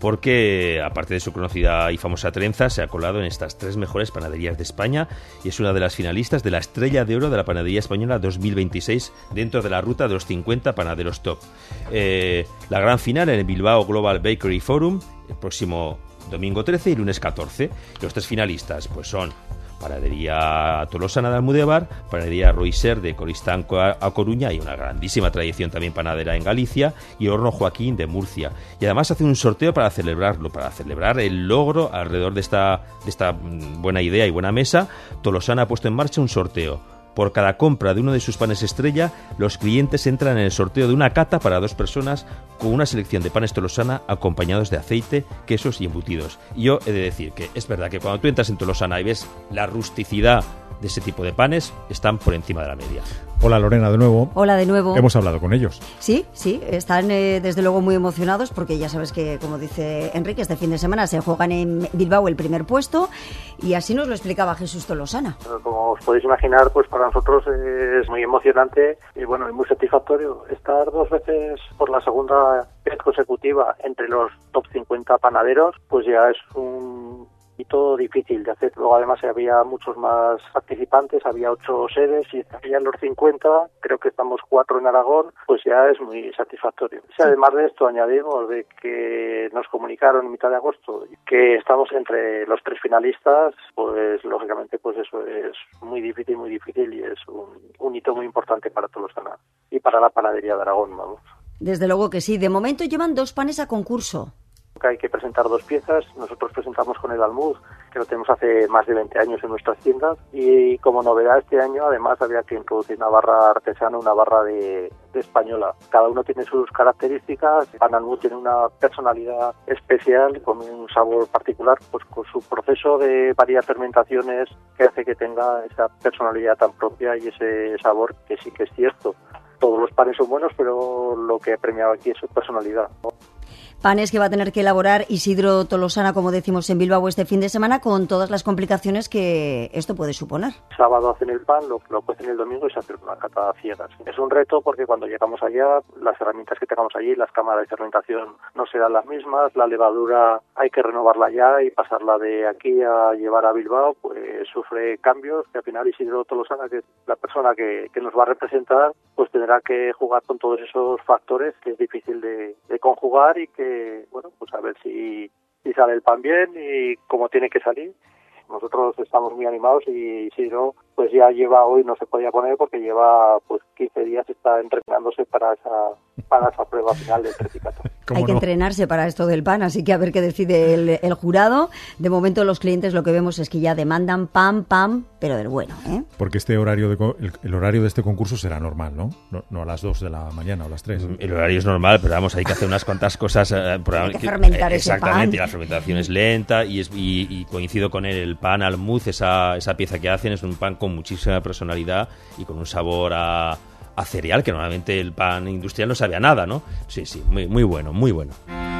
porque aparte de su conocida y famosa trenza, se ha colado en estas tres mejores panaderías de España y es una de las finalistas de la Estrella de Oro de la Panadería Española dos mil veintiséis dentro de la ruta de los cincuenta panaderos top. Eh, la gran final en el Bilbao Global Bakery Forum el próximo domingo trece y lunes catorce. Los tres finalistas pues son Panadería Tolosana de Almudévar, Panadería Roiser de Coristanco a, a Coruña, y una grandísima tradición también panadera en Galicia, y Horno Joaquín de Murcia. Y además hace un sorteo para celebrarlo, para celebrar el logro alrededor de esta, de esta mm, buena idea y buena mesa. Tolosana ha puesto en marcha un sorteo. Por cada compra de uno de sus panes estrella, los clientes entran en el sorteo de una cata para dos personas con una selección de panes Tolosana acompañados de aceite, quesos y embutidos. Y yo he de decir que es verdad que cuando tú entras en Tolosana y ves la rusticidad de ese tipo de panes, están por encima de la media. Hola, Lorena, de nuevo. Hola de nuevo. Hemos hablado con ellos. Sí, sí, están eh, desde luego muy emocionados porque ya sabes que, como dice Enrique, este fin de semana se juegan en Bilbao el primer puesto y así nos lo explicaba Jesús Tolosana. Como os podéis imaginar, pues para nosotros es muy emocionante y bueno, y muy satisfactorio estar dos veces por la segunda vez consecutiva entre los top cincuenta panaderos, pues ya es un hito difícil de hacer. Luego además había muchos más participantes, había ocho sedes y había los cincuenta, creo que estamos cuatro en Aragón, pues ya es muy satisfactorio. Y además de esto añadimos de que nos comunicaron en mitad de agosto que estamos entre los tres finalistas, pues lógicamente pues eso es muy difícil, muy difícil y es un, un hito muy importante para Tolosana y para la panadería de Aragón, vamos. Desde luego que sí. De momento llevan dos panes a concurso. Hay que presentar dos piezas. Nosotros presentamos con el almud, que lo tenemos hace más de veinte años en nuestras tiendas, y como novedad este año además había que introducir una barra artesana, una barra de, de española. Cada uno tiene sus características. El pan almud tiene una personalidad especial, con un sabor particular, pues con su proceso de varias fermentaciones que hace que tenga esa personalidad tan propia y ese sabor que sí que es cierto. Todos los panes son buenos, pero lo que ha premiado aquí es su personalidad, ¿no? Panes que va a tener que elaborar Isidro Tolosana, como decimos, en Bilbao este fin de semana, con todas las complicaciones que esto puede suponer. Sábado hacen el pan, lo, lo cuecen el domingo y se hace una cata a ciegas. Es un reto porque cuando llegamos allá, las herramientas que tengamos allí, las cámaras de fermentación no serán las mismas, la levadura hay que renovarla ya y pasarla de aquí a llevar a Bilbao, pues sufre cambios que al final Isidro Tolosana, que es la persona que, que nos va a representar, pues tendrá que jugar con todos esos factores que es difícil de, de conjugar y que bueno, pues a ver si, si sale el pan bien y cómo tiene que salir. Nosotros estamos muy animados y Isidro pues ya lleva, hoy no se podía poner porque lleva pues quince días, está entrenándose para esa para esa prueba final del treticato. Hay que no? entrenarse para esto del pan, así que a ver qué decide el, el jurado. De momento los clientes lo que vemos es que ya demandan pan, pan, pero del bueno, ¿eh? Porque este horario de, el, el horario de este concurso será normal, ¿no? ¿no? No a las dos de la mañana o a las tres. El horario es normal, pero vamos, hay que hacer unas cuantas cosas. Eh, por, hay que fermentar eh, ese exactamente, pan. La fermentación es lenta y, es, y, y coincido con él, el pan almuz, esa, esa pieza que hacen es un pan con muchísima personalidad y con un sabor a, a cereal, que normalmente el pan industrial no sabe a nada, ¿no? Sí, sí, muy, muy bueno, muy bueno.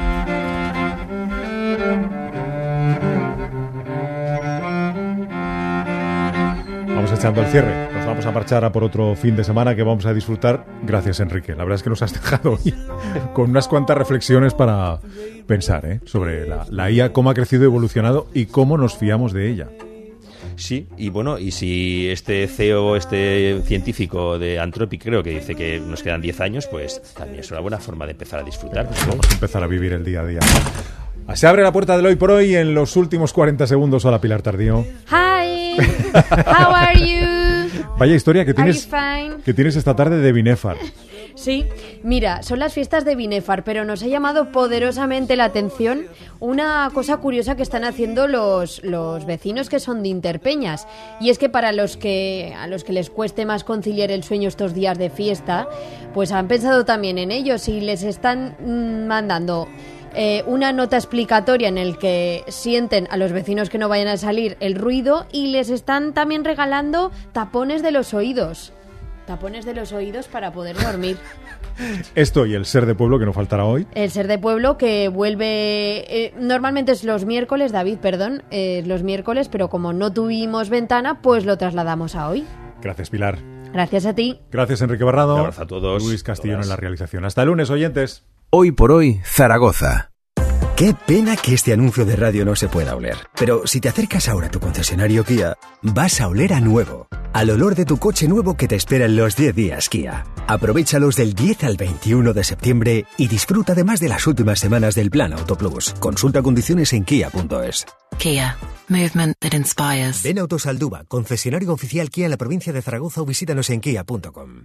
Vamos echando el cierre. Nos vamos a marchar a por otro fin de semana que vamos a disfrutar. Gracias, Enrique. La verdad es que nos has dejado hoy con unas cuantas reflexiones para pensar, ¿eh? sobre la, la I A, cómo ha crecido y evolucionado y cómo nos fiamos de ella. Sí, y bueno, y si este C E O, este científico de Anthropic, creo que dice que nos quedan diez años, pues también es una buena forma de empezar a disfrutar. Vamos a empezar a vivir el día a día. Se abre la puerta del hoy por hoy en los últimos cuarenta segundos. Hola, Pilar Tardío. Hi, how are you? Vaya historia que tienes, Are you fine? que tienes esta tarde de Binefar. Sí, mira, son las fiestas de Binefar, pero nos ha llamado poderosamente la atención una cosa curiosa que están haciendo los, los vecinos que son de Interpeñas. Y es que para los que a los que les cueste más conciliar el sueño estos días de fiesta, pues han pensado también en ellos y les están mmm, mandando eh, una nota explicatoria en el que sienten a los vecinos que no vayan a salir el ruido y les están también regalando tapones de los oídos. Tapones de los oídos para poder dormir. Esto y el ser de pueblo que no faltará hoy. El ser de pueblo que vuelve... Eh, normalmente es los miércoles, David, perdón, eh, los miércoles, pero como no tuvimos ventana, pues lo trasladamos a hoy. Gracias, Pilar. Gracias a ti. Gracias, Enrique Barrado. Un abrazo a todos. Luis Castillón en la realización. Hasta el lunes, oyentes. Hoy por hoy, Zaragoza. Qué pena que este anuncio de radio no se pueda oler. Pero si te acercas ahora a tu concesionario Kia, vas a oler a nuevo. Al olor de tu coche nuevo que te espera en los diez días Kia. Aprovéchalos del diez al veintiuno de septiembre y disfruta además de las últimas semanas del Plan Auto Plus. Consulta condiciones en kia punto es. Kia. Movement that inspires. Ven a Autosalduba, concesionario oficial Kia en la provincia de Zaragoza o visítanos en kia punto com.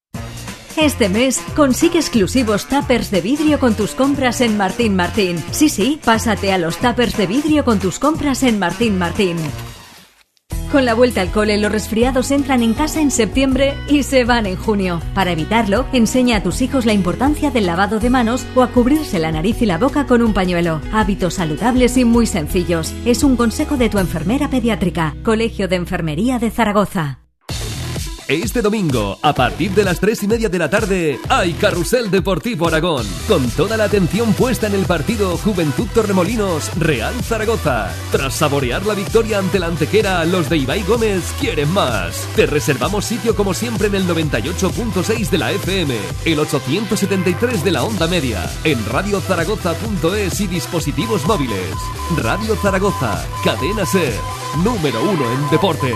Este mes consigue exclusivos tuppers de vidrio con tus compras en Martín Martín. Sí, sí, pásate a los tuppers de vidrio con tus compras en Martín Martín. Con la vuelta al cole, los resfriados entran en casa en septiembre y se van en junio. Para evitarlo, enseña a tus hijos la importancia del lavado de manos o a cubrirse la nariz y la boca con un pañuelo. Hábitos saludables y muy sencillos. Es un consejo de tu enfermera pediátrica. Colegio de Enfermería de Zaragoza. Este domingo, a partir de las tres y media de la tarde, hay Carrusel Deportivo Aragón, con toda la atención puesta en el partido Juventud Torremolinos Real Zaragoza. Tras saborear la victoria ante la Antequera, los de Ibai Gómez quieren más. Te reservamos sitio como siempre en el noventa y ocho punto seis de la F M, el ochocientos setenta y tres de la onda media, en radio zaragoza punto es y dispositivos móviles. Radio Zaragoza, Cadena Ser, número uno en deporte.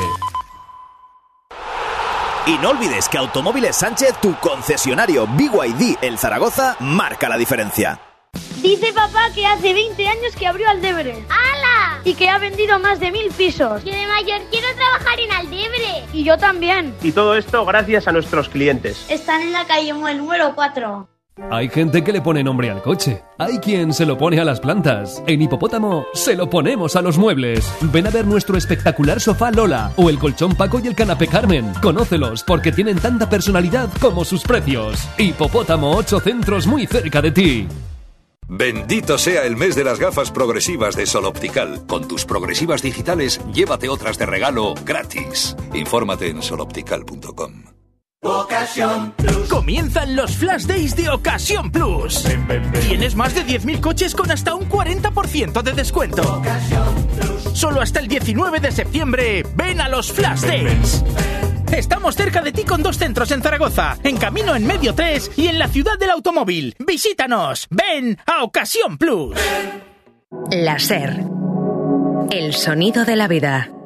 Y no olvides que Automóviles Sánchez, tu concesionario B Y D en Zaragoza, marca la diferencia. Dice papá que hace veinte años que abrió Aldebre. ¡Hala! Y que ha vendido más de mil pisos. Yo de mayor quiero trabajar en Aldebre. Y yo también. Y todo esto gracias a nuestros clientes. Están en la calle Muel número cuatro. Hay gente que le pone nombre al coche. Hay quien se lo pone a las plantas. En Hipopótamo se lo ponemos a los muebles. Ven a ver nuestro espectacular sofá Lola o el colchón Paco y el canapé Carmen. Conócelos porque tienen tanta personalidad como sus precios. Hipopótamo, ocho centros muy cerca de ti. Bendito sea el mes de las gafas progresivas de Sol Optical. Con tus progresivas digitales, llévate otras de regalo gratis. Infórmate en sol optical punto com. Ocasión Plus. Comienzan los Flash Days de Ocasión Plus. Ven, ven, ven. Tienes más de diez mil coches con hasta un cuarenta por ciento de descuento. Ocasión Plus. Solo hasta el diecinueve de septiembre. Ven a los Flash ven, Days. Ven, ven. Estamos cerca de ti con dos centros en Zaragoza, en Camino en Medio tres y en la Ciudad del Automóvil. Visítanos. Ven a Ocasión Plus. La Ser. El sonido de la vida.